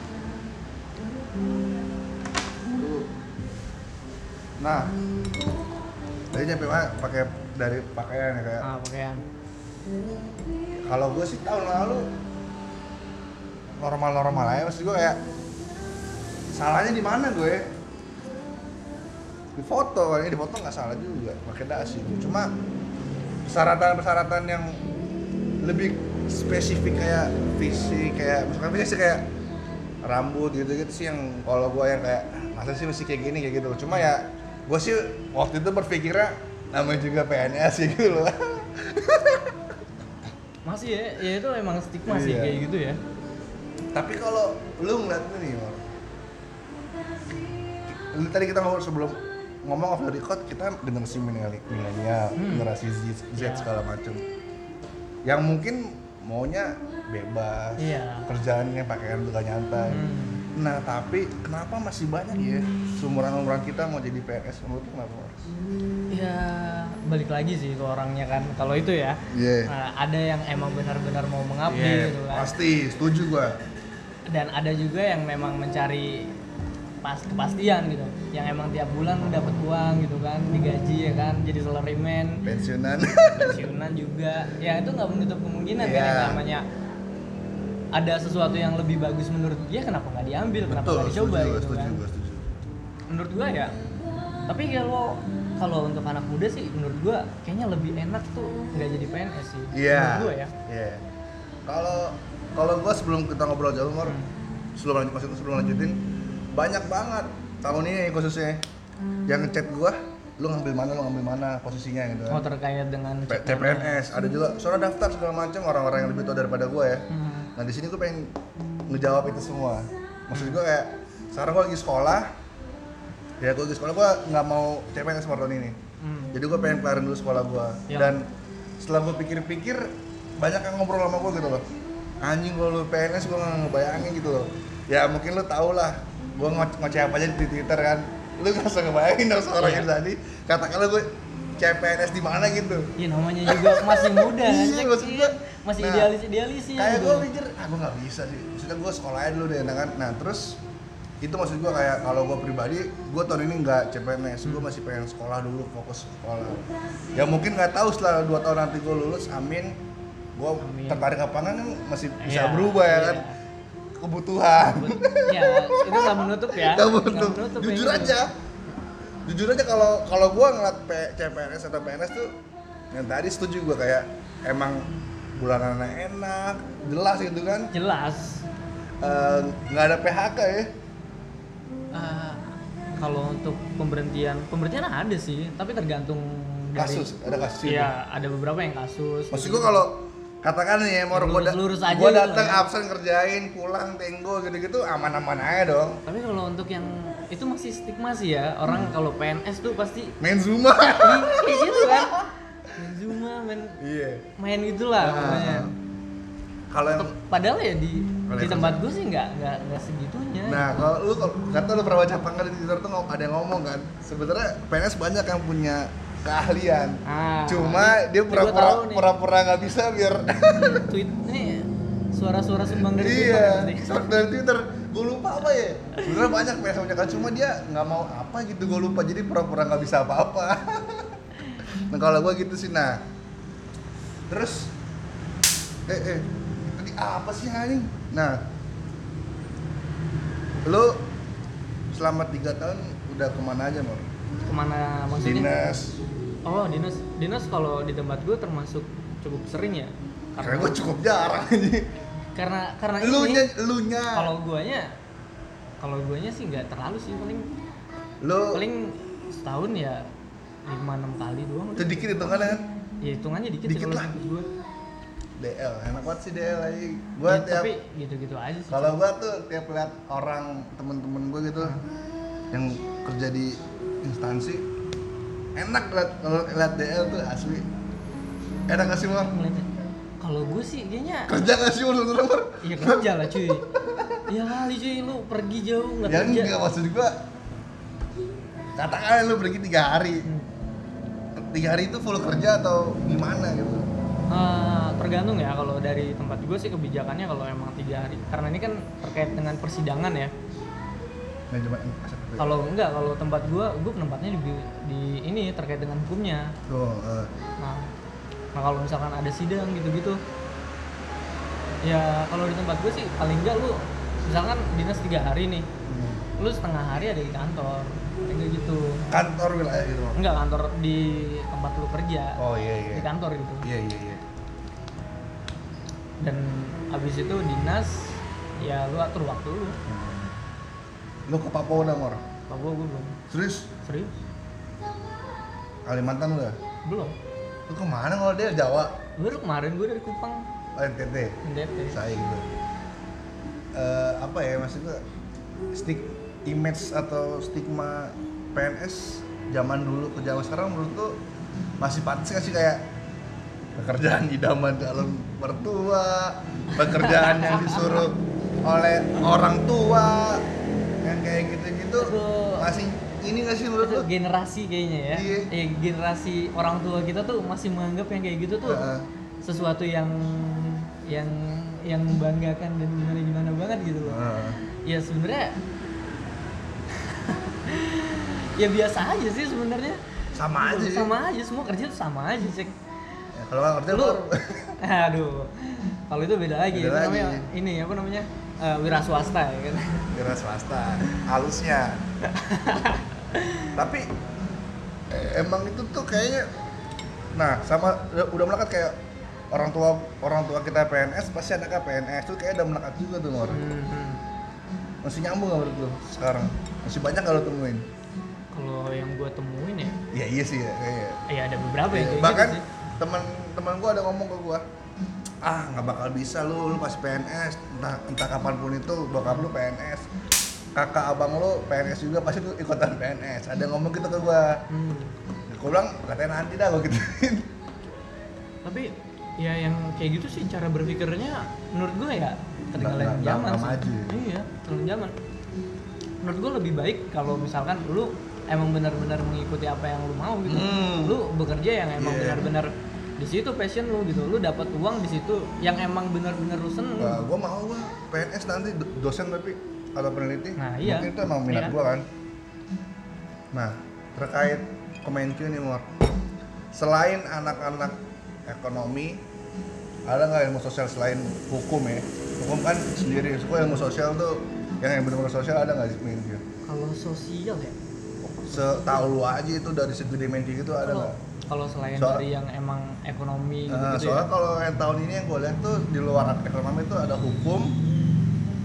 Tuh. Nah tadi nyampe mana pakai dari pakaian ya kayak Ah pakaian. kalau gue sih tahun lalu normal-normal aja, maksud gue kayak salahnya di mana gue di foto kan, di foto nggak salah juga pakai dasi, cuma persyaratan-persyaratan yang lebih spesifik kayak fisik, kayak misalkan fisik kayak rambut gitu-gitu sih yang kalau gue yang kayak masa sih mesti kayak gini kayak gitu. Cuma ya gue sih waktu itu berpikirnya namanya juga P N S gitu loh. Masih ya, ya itu emang stigma sih Iya. kayak gitu ya. Tapi kalau lu ngeliat nih Mor, lu tadi kita ngobrol sebelum ngomong off the record, kita generasi milenial, Hmm. generasi Z, Z Iya. segala macem yang mungkin maunya bebas, Iya. kerjaannya pakaian juga nyantai. Hmm. Nah tapi kenapa masih banyak ya seumuran-umuran kita mau jadi P N S, menurut lu kenapa Mor? Ya balik lagi sih ke orangnya kan. Kalau itu ya, Iya. nah, ada yang emang benar-benar mau mengabdi Iya, gitu kan. pasti setuju gua. Dan ada juga yang memang mencari pas kepastian gitu. Yang emang tiap bulan dapat uang gitu kan, digaji ya kan, jadi salaryman, Pensiunan. pensiunan juga. Ya itu nggak menutup kemungkinan kan Iya. yang namanya ada sesuatu yang lebih bagus menurut dia, kenapa nggak diambil, kenapa Betul, nggak dicoba setuju, gitu setuju, kan. gua setuju. Menurut gua ya. Tapi kalau kalau untuk anak muda sih menurut gua kayaknya lebih enak tuh nggak jadi P N S sih. Iya. Menurut gua ya. Iya. Kalau kalau gua sebelum kita ngobrol jauh Mor, Hmm. sebelum lanjut maksudnya sebelum lanjutin, banyak banget tahun ini khususnya yang ngechat gua, lu ngambil mana, lu ngambil mana posisinya gitu Oh kan. terkait dengan P- C P N S, ada juga soalnya daftar segala macam orang-orang yang lebih tua daripada gua ya. Hmm. Nah, di sini gua pengen ngejawab itu semua. Maksud gua kayak sekarang gua lagi sekolah. Ya gua lagi sekolah, gua nggak mau C P N S tahun ini. Hmm. Jadi gue pengen kelarin dulu sekolah gue. Ya. Dan setelah gue pikir-pikir, banyak yang ngobrol sama gue gitu loh. Anjing kalau lu P N S gue nggak ngebayangin gitu loh. Ya mungkin lu tau lah, gue ngo- ngoceh apa aja di Twitter kan. Lu nggak usah ngebayangin dong seorang Iya. yang tadi. Katakanlah gue C P N S di mana gitu. Iya namanya juga masih muda. Iya, Cek, maksud gua, masih nah, idealis-idealis sih. Kayak gitu. gue mikir, ah gue nggak bisa sih. Maksudnya gue sekolah aja dulu deh, nah kan. Nah terus itu maksud gue kayak kalau gue pribadi, gue tahun ini nggak C P N S, gue masih pengen sekolah dulu, fokus sekolah. Ya mungkin nggak tahu setelah dua tahun nanti gue lulus, amin. Gue Amin. tertarik apa enggak kan masih bisa Iya, berubah ya iya. kan. Kebutuhan. Ya itu nggak menutup ya. Nggak Nggak menutup. yang Jujur itu. aja. Jujur aja kalau kalau gue ngeliat P- C P N S atau P N S tuh, yang tadi setuju gue kayak emang bulanannya enak, jelas gitu kan. Jelas. eh, nggak ada P H K ya? Ah, kalau untuk pemberhentian, pemberhentian ada sih, tapi tergantung dari, Kasus, ada kasus itu. Iya, ada beberapa yang kasus. Maksud gua kalau katakan nih ya, mau Ya, gua, da- lurus-lurus aja gua gitu datang kan. absen kerjain, pulang tenggo gitu-gitu aman-aman aja dong. Tapi kalau untuk yang itu masih stigma sih ya, orang kalau P N S tuh pasti Main Zuma. kayak gitu kan. Main Zuma, main Iya. main gitulah Ah. pokoknya. Kalau yang Padahal ya di Kalau di yang tempat gue sih nggak nggak nggak segitunya. Nah, kalau lu kalau kata lu pernah baca apa enggak di Twitter tuh ngom- ada yang ngomong kan, sebenarnya P N S banyak yang punya keahlian. Ah, Cuma ini- dia ini gua pura-pura tahu nih. pura-pura nggak bisa biar Tweet ini suara-suara sumbang dari Twitter iya. pasti. Short dari Twitter, gue lupa apa ya. Sebenarnya banyak P N S punya kan, cuma dia nggak mau apa gitu, gue lupa. Jadi pura-pura nggak bisa apa-apa. Nah kalau gue gitu sih, nah. Terus, eh eh, tadi apa sih anjing? Nah, lu selama tiga tahun udah kemana aja, Mor? Kemana maksudnya? Dinas. Oh, dinas. Dinas kalau di tempat gue termasuk cukup sering ya. Karena gue cukup jarang aja. karena karena Lu ini nya, lu nya. kalau guanya kalau guanya sih nggak terlalu sih, paling Lu paling setahun ya lima enam kali doang. itu dikit hitungannya kan? Ya hitungannya dikit, Dikit sih kalau lah. menurut gue. D L, enak banget sih D L aja. Gua Ya, tiap tapi gitu-gitu aja sih. kalau gua tuh tiap lihat orang temen-temen gua gitu yang kerja di instansi, enak liat kalau liat D L tuh asli. Enak gak sih, Mor? Ngeliatnya. Kalau gue sih kayaknya Kerja gak sih, Mor, sebenernya, Mor? iya kerja lah cuy. Iya kali cuy, lu pergi jauh nggak Ya kerja. enggak, maksud gua katakan lu pergi tiga hari. Hmm. Tiga hari itu full kerja atau gimana gitu? Eh, tergantung ya, kalau dari tempat gue sih kebijakannya kalau emang tiga hari, karena ini kan terkait dengan persidangan ya. Manajemen Kalau enggak, kalau tempat gue, gue penempatnya di, di ini terkait dengan hukumnya. tuh, eh. Nah, nah kalau misalkan ada sidang gitu-gitu, ya kalau di tempat gue sih paling enggak lu misalkan dinas tiga hari nih, Hmm. lu setengah hari ada di kantor, kayak gitu. Kantor wilayah gitu, Mor? Enggak, kantor di tempat lu kerja, Oh iya iya. di kantor gitu. Iya iya iya. Dan habis itu dinas, ya lu atur waktu lu. Lu ke Papua udah, Mor? Papua gue belum. Serius? Serius? Kalimantan udah? Belum. Lu kemana kalau dia Jawa? Baru kemarin gue dari Kupang, Oh, N T T? N T T. Saya gitu. Eh, apa ya maksudnya stik image atau stigma P N S zaman dulu ke zaman sekarang menurut tuh masih pantas gak sih, kayak pekerjaan idaman calon mertua, pekerjaan yang disuruh oleh orang tua, yang kayak gitu-gitu Aduh. masih ini gak sih menurut Itu lu? generasi kayaknya ya. Iya. Eh, generasi orang tua kita tuh masih menganggap yang kayak gitu tuh Heeh. sesuatu yang yang yang membanggakan dan gimana gimana banget gitu loh. Heeh. Ya sebenarnya ya biasa aja sih sebenarnya. Sama aja sih. Sama aja, semua kerja tuh sama aja cek. Ya, kalau nggak kerja Lu, baru. aduh, kalau itu beda lagi. Beda itu lagi. namanya ini apa namanya Eh, wira swasta ya kan. Wira swasta, halusnya. Tapi eh, emang itu tuh kayaknya, nah sama udah, udah melekat kayak orang tua orang tua kita P N S pasti anaknya P N S tuh kayak udah melekat juga tuh Mor. Hmm, hmm. Masih nyambung nggak menurut lu sekarang? Masih banyak nggak lu temuin? Kalau yang gua temuin ya, Ya iya sih ya kayaknya. ya ada beberapa yang Iya, kayak bahkan gitu sih. teman-teman gua ada ngomong ke gua, ah nggak bakal bisa lu lu pas P N S, entah entah kapanpun itu bokap lu P N S, kakak abang lu P N S juga pasti lu ikutan P N S. Ada yang ngomong gitu ke gua. Hmm. Gua bilang katanya nanti dah gua gituin. Tapi ya yang kayak gitu sih cara berpikirnya menurut gue ya ketinggalan Nggak- nggak- zaman nggak sih. maju. Iya, ketinggalan zaman. Menurut gue lebih baik kalau misalkan lu emang benar-benar mengikuti apa yang lu mau gitu. Hmm. Lu bekerja yang emang Iya. benar-benar di situ passion lu gitu. Lu dapat uang di situ yang emang benar-benar lu seneng. Nah, gua mau gua P N S nanti do- dosen tapi atau peneliti. Nah, iya. Mungkin itu emang minat Iya kan? gua kan. Nah, terkait Kemenq nih Mor. Selain anak-anak ekonomi, ada nggak ilmu sosial selain hukum ya? Hukum kan sendiri, so, ilmu sosial tuh yang yang benar-benar sosial ada nggak di Kemenq? Kalau sosial ya. Setahu lu aja itu dari segi dimensi gitu ada Kalau nggak? kalau selain Soal- dari yang emang ekonomi Nah, gitu, soalnya ya. kalau yang tahun ini yang gue lihat tuh di luar ekonomi tuh ada hukum,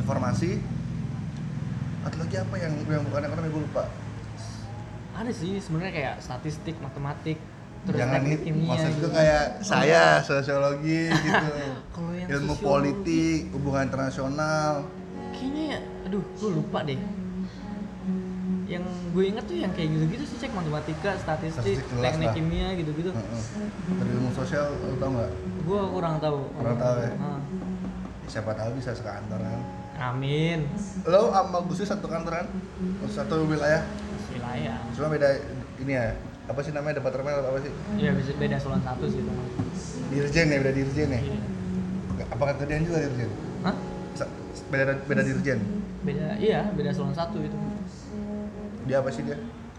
informasi. Atau lagi apa yang yang bukan ekonomi gue lupa. Ada sih sebenarnya kayak statistik, matematik, terus Jangan teknik nih, kimia maksud gitu. gue kayak saya sosiologi gitu. Kalau yang Ilmu sosiologi, politik, hubungan internasional. kayaknya ya, aduh, gue lupa deh. Yang gue inget tuh yang kayak gitu-gitu sih, cek matematika, statistik, Statistik jelas teknik lah. kimia gitu-gitu. Heeh. Dari ilmu sosial lu tau nggak? Gue kurang tahu. Kurang tahu ya? Ah. Siapa tahu bisa sekantoran. Amin. Lo sama Gusti satu kantoran? Satu wilayah? Wilayah. Cuma beda ini ya. Apa sih namanya departemen atau apa sih? Iya, bisa beda eselon satu sih teman. Dirjen ya, beda dirjen ya. Iya. Apakah kerjaan juga dirjen? Hah? Sa- Beda beda dirjen. Beda, iya, beda eselon satu itu. Dia apa sih dia?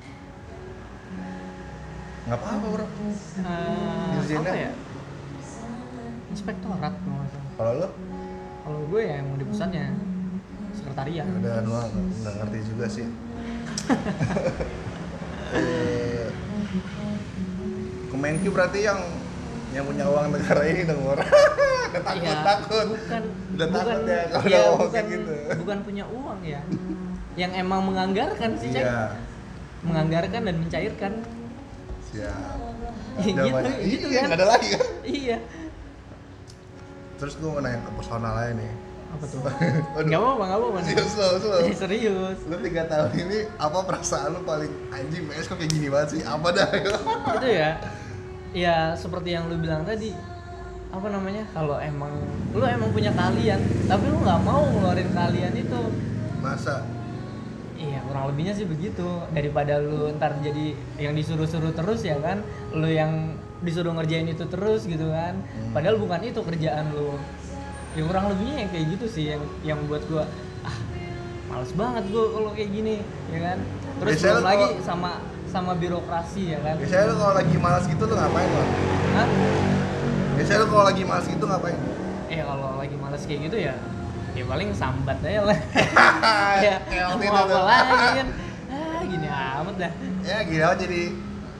Nggak apa-apa bro. Eh, Dirjennya? apa ya? Inspektorat kalau nggak salah. Kalau lo? Kalau gue ya yang di pusatnya sekretariat. Ya udah, lo nggak nggak ngerti juga sih. eh, Kemenkyu berarti yang yang punya uang negara ini dong bro. Udah takut Iya, takut. bukan Udah bukan takut ya kalau ya, udah ngomong bukan, kayak gitu. bukan punya uang ya. Yang emang menganggarkan sih, Cek. Iya. Menganggarkan dan mencairkan. Siap. gitu, Zamannya- gitu iya, kan. nggak ada lagi kan? Iya. Terus gue mau nanya ke personal aja nih. Apa tuh? Waduh. Enggak apa-apa, enggak apa-apa. Serius lo, lo. Eh, serius. Lu tiga tahun ini apa perasaan lu paling anjing B S kok kayak gini banget sih? Apa dah? Itu ya. Ya seperti yang lu bilang tadi. Apa namanya? Kalau emang lu emang punya keahlian, tapi lu nggak mau ngeluarin keahlian itu. Masa? Iya, kurang lebihnya sih begitu. Daripada lu ntar jadi yang disuruh-suruh terus ya kan, lu yang disuruh ngerjain itu terus gitu kan. Hmm. Padahal bukan itu kerjaan lu. Ya kurang lebihnya yang kayak gitu sih yang yang buat gua ah males banget gua kalau kayak gini, ya kan. Terus Biasanya belum lu lagi kalau- sama sama birokrasi ya kan. Biasanya lu kalau lagi malas gitu lu ngapain lo? Hah? Biasanya lu kalau lagi malas gitu ngapain? Eh kalau lagi males kayak gitu ya ya paling sambat aja lah. Ya, Kayak waktu mau itu apa tuh. lagi kan. Ah, gini amat dah. Ya gini aja jadi P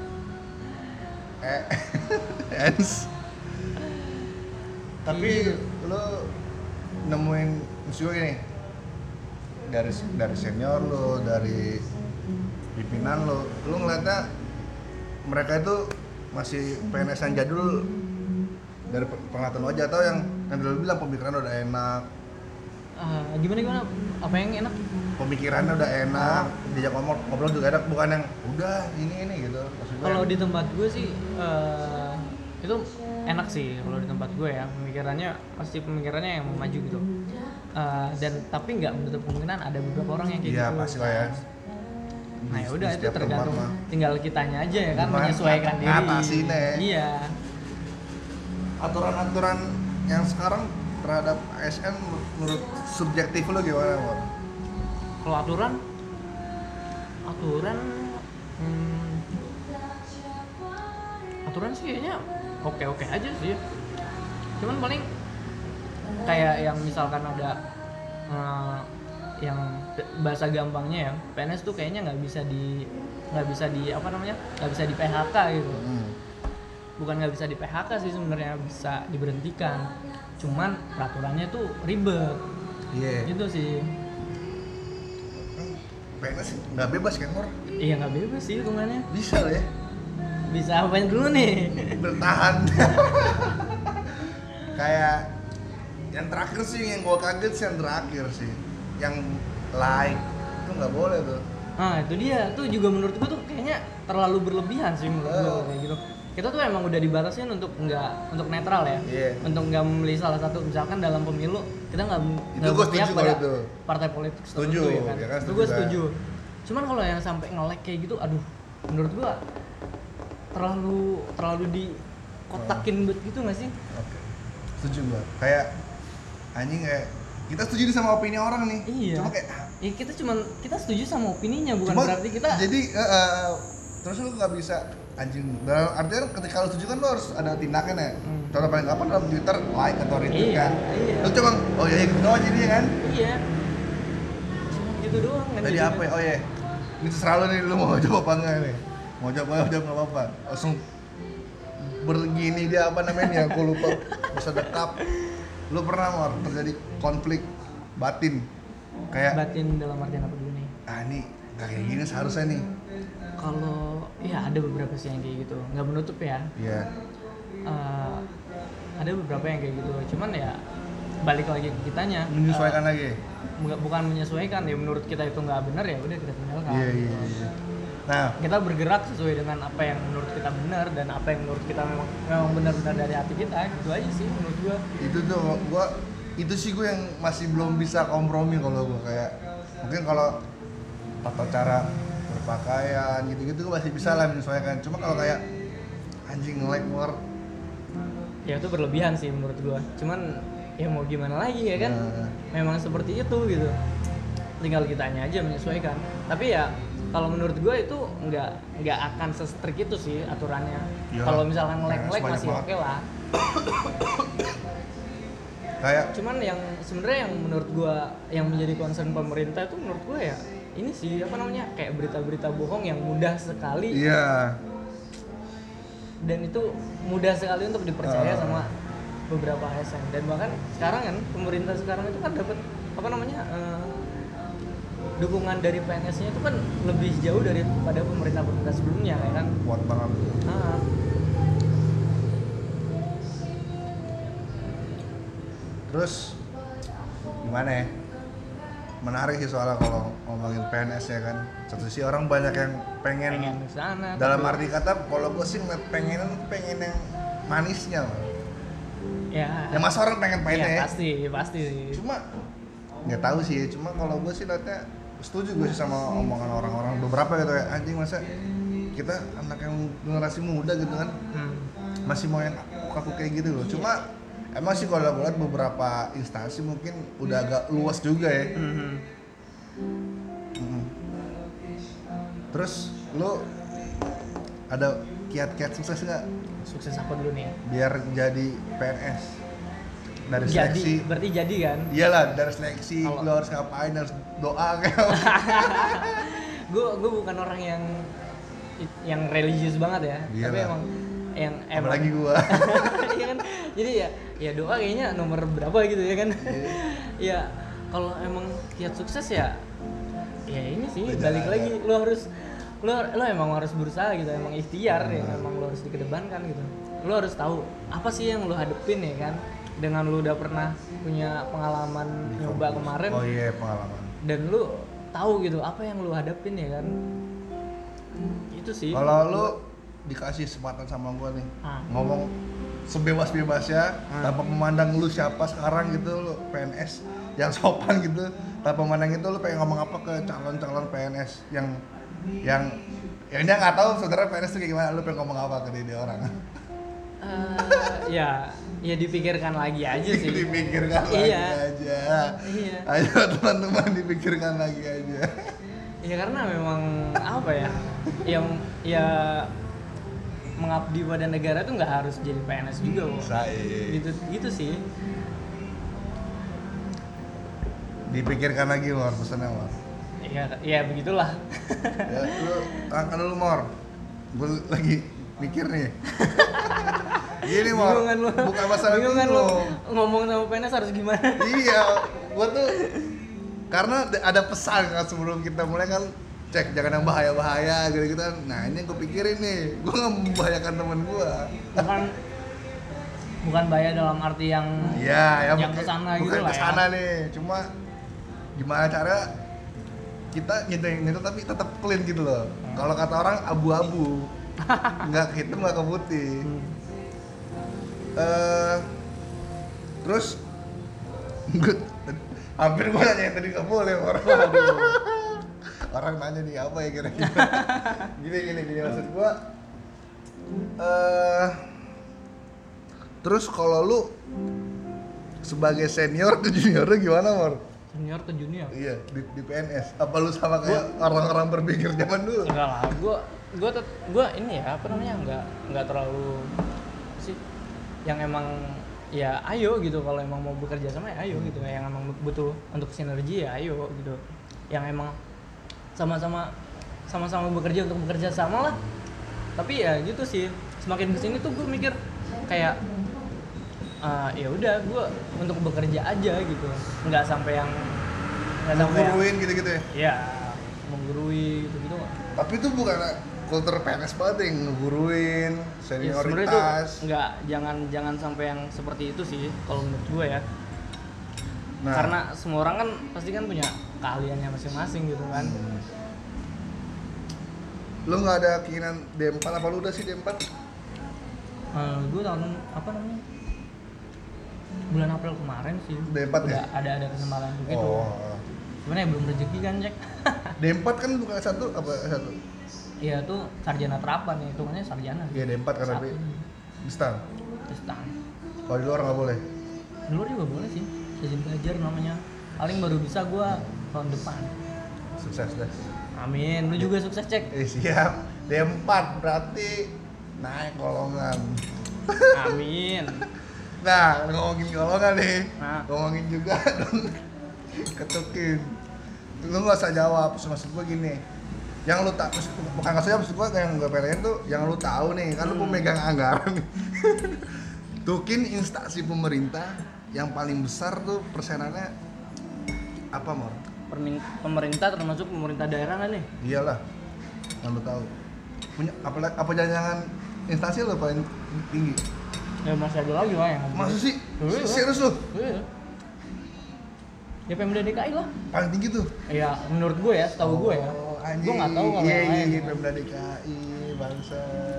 E Ens. Tapi Iya. lu nemuin musuh gini dari dari senior lu, dari pimpinan lu, lu ngeliatnya mereka itu masih P N S yang jadul dari pe- penglihatan lu aja, atau yang yang dulu bilang pemikirannya udah enak, Ah, gimana gimana? Apa yang enak? pemikirannya udah enak, diajak ngomong ngobrol juga enak, bukan yang udah ini ini gitu. Maksud gue Kalau yang- di tempat gue sih eh, itu enak sih kalau di tempat gue ya, pemikirannya pasti pemikirannya yang mau maju gitu. Eh, dan tapi nggak menutup kemungkinan ada beberapa orang yang kayak iya gitu. pasti lah ya. Nah ya Di- udah di itu setiap tempat tergantung mah. tinggal kitanya aja ya kan, Gimana menyesuaikan diri. ngatasinnya ya. Iya. Aturan-aturan yang sekarang terhadap A S N menurut subjektif lo gimana, Bang? Kalau aturan, aturan, hmm, aturan sih kayaknya oke-oke aja sih. Cuman paling kayak yang misalkan ada eh, yang bahasa gampangnya ya, P N S tuh kayaknya nggak bisa di nggak bisa di apa namanya nggak bisa di P H K gitu. Hmm. Bukan nggak bisa di P H K sih sebenarnya, bisa diberhentikan. Cuman peraturannya tuh ribet, Iya. gitu sih. P N S nggak bebas kan, Mor? Iya nggak bebas sih hitungannya. Bisa lah ya. Bisa apain dulu nih? Bertahan. Kayak yang terakhir sih yang gua kaget sih yang terakhir sih. Yang like itu nggak boleh tuh. Nah itu dia, tuh juga menurut gua tuh kayaknya terlalu berlebihan sih menurut gua Oh. kayak gitu. Kita tuh emang udah dibatasin untuk nggak untuk netral ya, Iya. untuk nggak memilih salah satu. Misalkan dalam pemilu kita nggak Itu nggak gua berpihak setuju pada kalau itu. partai politik Setuju, tertentu, ya kan. ya kan, Itu setuju gua kan. setuju. Cuman kalau yang sampai nge-like kayak gitu, aduh, menurut gua terlalu terlalu dikotakin Oh. bet gitu nggak sih? Oke. Setuju gua. Kayak anjing kayak kita setuju nih sama opini orang nih. Iya. Cuma kayak Ya kita cuman kita setuju sama opininya, bukan Cuma, berarti kita jadi eh, eh, terus lu nggak bisa anjing dalam artian ketika lu setuju kan lu harus ada tindakan ya. Hmm. Contoh paling gampang dalam Twitter like atau retweet Iya, kan. iya. Lu cuma oh ya gitu doang jadinya kan. iya. Cuma gitu doang kan. Tadi jadinya. apa ya? Oh ya. Ini terserah lu nih, lu mau jawab apa enggak nih? Mau jawab apa jawab enggak apa-apa. Langsung begini dia apa namanya nih aku lupa bisa dekap. Lu pernah Mor terjadi konflik batin kayak Batin dalam artian apa dulu nih? ah ini nggak kayak gini seharusnya nih. Kalau ya ada beberapa sih yang kayak gitu, nggak menutup ya. Iya. Eh, ada beberapa yang kayak gitu, cuman ya balik lagi ke kitanya. Menyesuaikan lagi. Eh, bukan bukan menyesuaikan ya, menurut kita itu nggak benar ya udah kita tinggalkan. Iya gitu. iya iya. Nah, Kita bergerak sesuai dengan apa yang menurut kita benar dan apa yang menurut kita memang memang benar-benar dari hati kita, gitu aja sih menurut gua. itu tuh gua itu sih gue yang masih belum bisa kompromi kalau gua kayak mungkin kalau tata cara berpakaian gitu-gitu gue masih bisa lah menyesuaikan. Cuma kalau kayak anjing nge-like war Ya itu berlebihan sih menurut gua. Cuman ya mau gimana lagi ya kan? Nah. Memang seperti itu gitu. Tinggal kitanya aja menyesuaikan. Tapi ya kalau menurut gua itu nggak nggak akan se-strict itu sih aturannya. Ya, Kalau misalkan P N S nge-like banyak masih banget. oke lah. kayak Cuman yang sebenarnya yang menurut gua yang menjadi concern pemerintah itu menurut gua ya ini sih apa namanya kayak berita-berita bohong yang mudah sekali iya dan itu mudah sekali untuk dipercaya Uh. sama beberapa A S N. Dan bahkan sekarang kan pemerintah sekarang itu kan dapat apa namanya eh, dukungan dari P N S-nya itu kan lebih jauh daripada pemerintah-pemerintah sebelumnya kayak kan. kuat banget. Ah, Terus gimana ya? Menarik sih soalnya kalau ngomongin P N S ya kan. Satu sih orang banyak yang pengen, pengen ke sana. dalam tapi- arti kata kalau gue sih ngeliat pengen pengen yang manisnya loh. ya, Ya masa orang pengen ya, pengen ya? pasti pasti sih. Cuma nggak tahu sih. Cuma kalau gue sih liatnya setuju gue sih sama omongan orang-orang beberapa gitu ya. Anjing masa kita anak yang generasi muda gitu kan Hmm. masih mau yang kaku kayak gitu loh. Cuma emang sih kalau gue lihat beberapa instansi mungkin udah agak luas juga ya. Mhm. Mm. Terus lu ada kiat-kiat sukses nggak Sukses apa dulu nih? biar jadi P N S? Dari Jadi, seleksi, berarti jadi kan? iyalah dari seleksi Kalau- lu harus ngapain, harus doa kayak Gue gue bukan orang yang yang religius banget ya, Iyalah. tapi emang yang emang apalagi gua. Iya kan, jadi ya ya doa kayaknya nomor berapa gitu ya kan. Ya kalau emang kiat sukses ya ya ini sih Beda balik lah. lagi lo harus lo lo emang harus berusaha gitu, emang ikhtiar ya, emang lo harus dikedepankan gitu. Lo harus tahu apa sih yang lo hadepin ya kan, dengan lo udah pernah punya pengalaman nyoba kemarin Oh iya pengalaman. dan lu tahu gitu apa yang lu hadapin ya kan. Itu sih. Kalau lu dikasih kesempatan sama gua nih Ah. ngomong sebebas-bebasnya Ah. tanpa memandang lu siapa sekarang gitu, lu P N S yang sopan gitu, tanpa memandang itu lu pengen ngomong apa ke calon-calon P N S yang yang yang dia nggak tahu sebenarnya P N S itu kayak gimana, lu pengen ngomong apa ke dia, dia orang? Eh, ya ya dipikirkan lagi aja sih. Dipikirkan Iya. lagi aja. Iya. Ayo teman-teman dipikirkan lagi aja. Ya karena memang apa ya, yang ya mengabdi pada negara tuh nggak harus jadi P N S juga kok. Saya Gitu gitu sih. dipikirkan lagi Mor, pesannya Mor. Ya ya begitulah. Ya, lu angkat dulu Mor. Gue lagi mikir nih. Gini Mor, Bingung kan lu? bukan masalah Bingung kan lu bingung. ngomong sama P N S harus gimana? Iya, gua tuh karena ada pesan kan sebelum kita mulai kan, cek jangan yang bahaya-bahaya gitu-gitu kan. Nah ini yang gue pikirin nih, gue nggak membahayakan temen gue. Bukan bukan bahaya dalam arti yang Iya, ya yang bukan- kesana bukan gitu lah ya. kesana nih, cuma gimana cara kita nyedain itu tapi tetap clean gitu loh. Hmm. Kalau kata orang abu-abu, nggak ke hitam nggak ke putih. Hmm. Eh, terus gue hampir gue nanya yang tadi nggak boleh orang. Orang nanya nih apa ya kira-kira. Gini gini gini maksud gue. Eh, terus kalau lu sebagai senior ke junior lu gimana Mor? Senior ke junior. Iya di, di P N S. Apa lu sama kayak orang-orang berpikir zaman dulu? Enggak lah, gua gua tet, gua ini ya apa namanya enggak enggak terlalu sih yang emang ya ayo gitu, kalau emang mau bekerja sama ya ayo gitu, yang emang butuh untuk sinergi ya ayo gitu, yang emang sama-sama sama-sama bekerja untuk bekerja sama lah. Tapi ya gitu sih, semakin kesini tuh gue mikir kayak uh, ya udah gue untuk bekerja aja gitu, nggak sampai yang nggak sampai yang, Nguruin gitu-gitu ya. ya menggurui gitu gitu. Tapi itu bukan kultur P N S banget yang ngeguruin Ya senioritas. sebenarnya tuh nggak, jangan jangan sampai yang seperti itu sih kalau menurut gue ya. Nah, Karena semua orang kan pasti kan punya keahliannya masing-masing gitu kan. hmm. Lu nggak ada keinginan D empat apa lu udah sih D empat? Uh, gue tahun apa namanya bulan April kemarin sih D empat udah ya? ada ada kesempatan untuk itu. Oh. Sebenarnya belum rezeki kan cek. D empat kan bukan S satu apa S satu? Iya tuh sarjana terapan ya, hitungannya sarjana. Iya D empat kan tapi di stan. Distan. Kalau di luar nggak boleh. Di luar juga boleh sih. Izin belajar namanya. Paling baru bisa gua tahun depan. Sukses deh. Amin. Lu juga sukses cek. Eh siap. D empat berarti naik golongan. Amin. Nah, ngomongin golongan nih. Nah. Ngomongin juga dong. Ketukin. Lu nggak usah jawab. Maksud gua gini. Yang lu tak bukan nggak usah maksud gua yang gue pengen tuh yang lu tahu nih kan lu Hmm. pemegang anggaran nih. Tukin instansi pemerintah yang paling besar tuh persenannya apa, Mor? Permin- pemerintah termasuk pemerintah daerah kan nih? Iyalah. Yang lu tahu. Punya apa apa jangan instansi lu paling tinggi? Ya masih ada lagi lah yang. Masa sih? Iya. Serius lu? Iya. Ya Pemda D K I lah. Paling tinggi tuh. Ya menurut gue ya, setahu gue ya. Oh, anjing. Gue nggak tahu kalau Iya yang iya lain. iya Pemda D K I bangsa.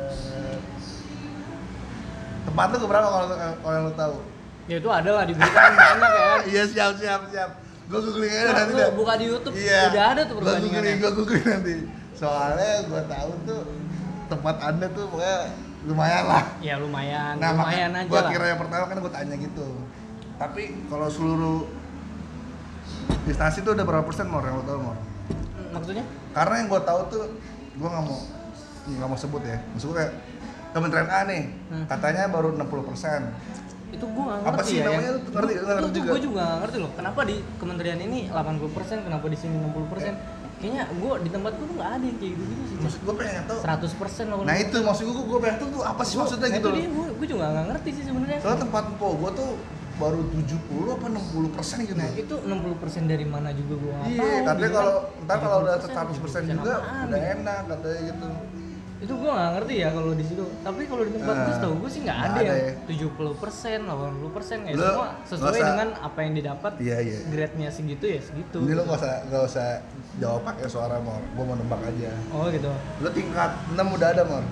Tempat lu keberapa kalau kalau yang lu tahu? Ya itu ada lah di berita kan banyak ya. Iya siap siap siap. Gue googling aja Nah, nanti lu dah. buka di YouTube Iya. udah ada tuh Gue googling, perbandingannya. gue googling nanti. Soalnya gue tahu tuh tempat anda tuh pokoknya lumayan lah. Ya lumayan, Nah, lumayan maka aja gua lah. kira yang pertama kan gue tanya gitu. Tapi kalau seluruh instansi tuh udah berapa persen, Mor, yang lo tau, Mor? Maksudnya? Karena yang gue tahu tuh gue nggak mau nggak mau sebut ya. Maksud gue kayak Kementerian A nih, Hmm. katanya baru enam puluh persen. Itu gue gak ngerti Apa sih ya. namanya, yang- lu ngerti? Lu nggak ngerti itu juga? gue juga gak ngerti loh. Kenapa di kementerian ini delapan puluh persen, kenapa di sini enam puluh persen? Kayaknya gue di tempat gue tuh gak ada yang kayak gitu-gitu sih. Maksud gue pengen tahu. seratus persen loh. Nah itu maksud gue, gue pengen tahu tuh apa sih maksudnya gitu loh. Gue, gue juga gak ngerti sih sebenarnya. Soalnya tempat po gue tuh baru tujuh puluh apa enam puluh persen gitu. Nah itu enam puluh persen dari mana juga gue gak Iya, tahu. katanya gitu kalau kan. ntar kalau udah tujuh puluh seratus persen tujuh puluh juga apaan udah gitu. enak katanya gitu. Itu gue gak ngerti ya kalau di situ. Tapi kalau di tempat gue Nah, setahu gue sih gak nggak ada ada yang ya. tujuh puluh persen, delapan puluh persen ya. Lu Semua nggak sesuai usah- dengan apa yang didapat. Iya iya. Grade-nya segitu ya segitu. Ini lo gak usah gak usah jawab pakai suara, Mor. Gue mau nebak aja. Oh gitu. Lo tingkat enam udah ada, Mor.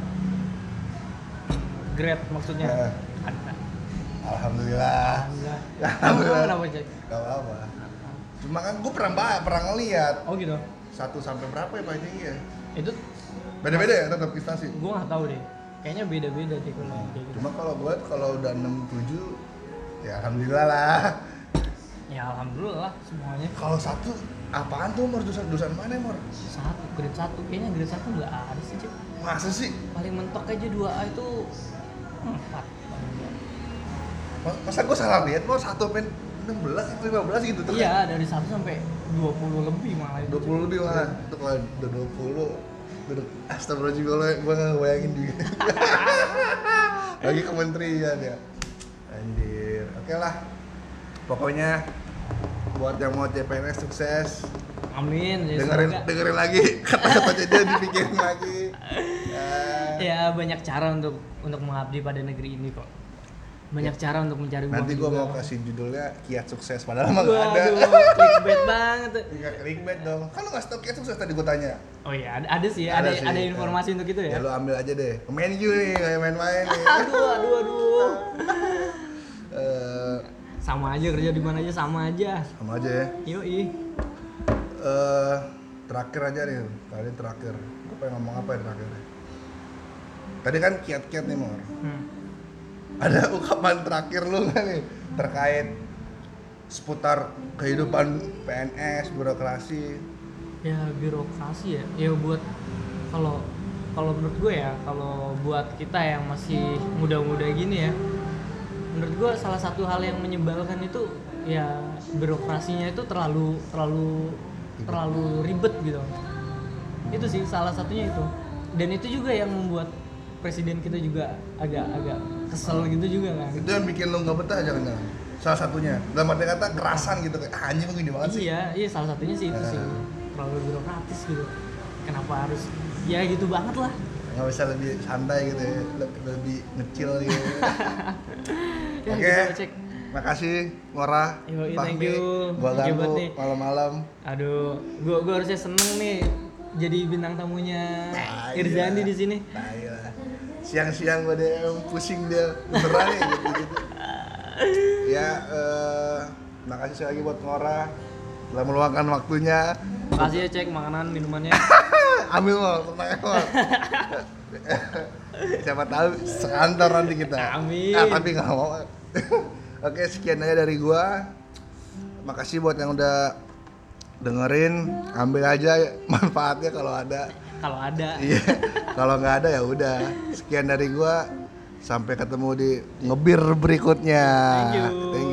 Grade maksudnya. Iya. Ada. Alhamdulillah. Alhamdulillah. Kamu Alhamdulillah. kenapa cek? Gak apa-apa. Cuma kan gue pernah ba- pernah ngeliat Oh gitu. satu sampai berapa ya paling tinggi ya? Itu Beda-beda ya tetap instansi. gue nggak tahu deh. Kayaknya beda-beda sih kalau yang kayak gitu. Cuma kalau gue kalau udah enam tujuh ya alhamdulillah lah. Ya alhamdulillah semuanya. Kalau satu apaan tuh, Mor? Jurusan jurusan mana, Mor? Satu grade satu. Kayaknya grade satu nggak ada sih cek. Masa sih? Paling mentok aja dua A itu empat. Mas- Masa gue salah lihat, Mor? Satu pen enam belas atau lima belas gitu tuh. Iya dari satu sampai dua puluh lebih malah itu. dua puluh lebih malah. Itu kalau udah dua puluh duduk astagfirullah, gue nggak bayangin juga. Lagi kementerian ya. Anjir. Oke lah. Pokoknya buat yang mau C P N S sukses. Amin. Ya, dengerin semoga. dengerin lagi kata-kata dia dipikirin lagi. Ya. Ya banyak cara untuk untuk mengabdi pada negeri ini kok. Banyak cara untuk mencari uang. Nanti gue juga. mau kasih judulnya Kiat Sukses, padahal mah nggak ada. Waduh, clickbait banget. Nggak clickbait dong. Kan lu nggak tau Kiat Sukses tadi gue tanya. Oh iya, ada, ada sih, ada sih. ada informasi untuk itu Ya ya. lu ambil aja deh. Main U nih, kayak main-main nih. Aduh, aduh, aduh. Eh, Sama aja kerja di mana aja sama aja. sama aja ya. Yoi. Eh, terakhir aja nih, tadi terakhir. Gue pengen ngomong apa ya terakhir? Tadi kan kiat-kiat nih, Mor. Hmm. Ada ungkapan terakhir lu nggak nih terkait seputar kehidupan P N S, birokrasi? Ya birokrasi ya. Ya buat kalau kalau menurut gue ya, kalau buat kita yang masih muda-muda gini ya, menurut gue salah satu hal yang menyebalkan itu ya birokrasinya itu terlalu terlalu terlalu ribet gitu. Itu sih salah satunya itu. Dan itu juga yang membuat presiden kita juga agak-agak kesel gitu juga kan. Itu yang bikin lu nggak betah jangan-jangan. Salah satunya. Dalam arti kata kerasan gitu kayak ah, anjing kok gini banget sih. Iya, iya salah satunya sih itu Nah. sih. Terlalu birokratis gitu. Kenapa harus ya gitu banget lah. Nggak bisa lebih santai gitu ya, le- lebih ngecil gitu. Ya, Oke, gitu, Cek. makasih Ngora, Yoi, thank Fahmi, you. gua Thank you ganggu banget nih. malam-malam. Aduh, gua gua harusnya seneng nih jadi bintang tamunya Nah, Irzandi iya. di sini. Nah, iya. Siang-siang gua D M pusing dia beneran nih gitu-gitu. Ya, eh, makasih sekali lagi buat Ngora telah meluangkan waktunya. Makasih ya Cek makanan minumannya. Ambil mal, tenang ya mal. Siapa tahu sekantor nanti kita. Amin. Ah, tapi nggak mau. Oke, sekian aja dari gua. Makasih buat yang udah dengerin. Ambil aja manfaatnya kalau ada. Kalau ada. Iya. Kalau nggak ada ya udah. Sekian dari gua. Sampai ketemu di ngebir berikutnya. Thank you. Thank you.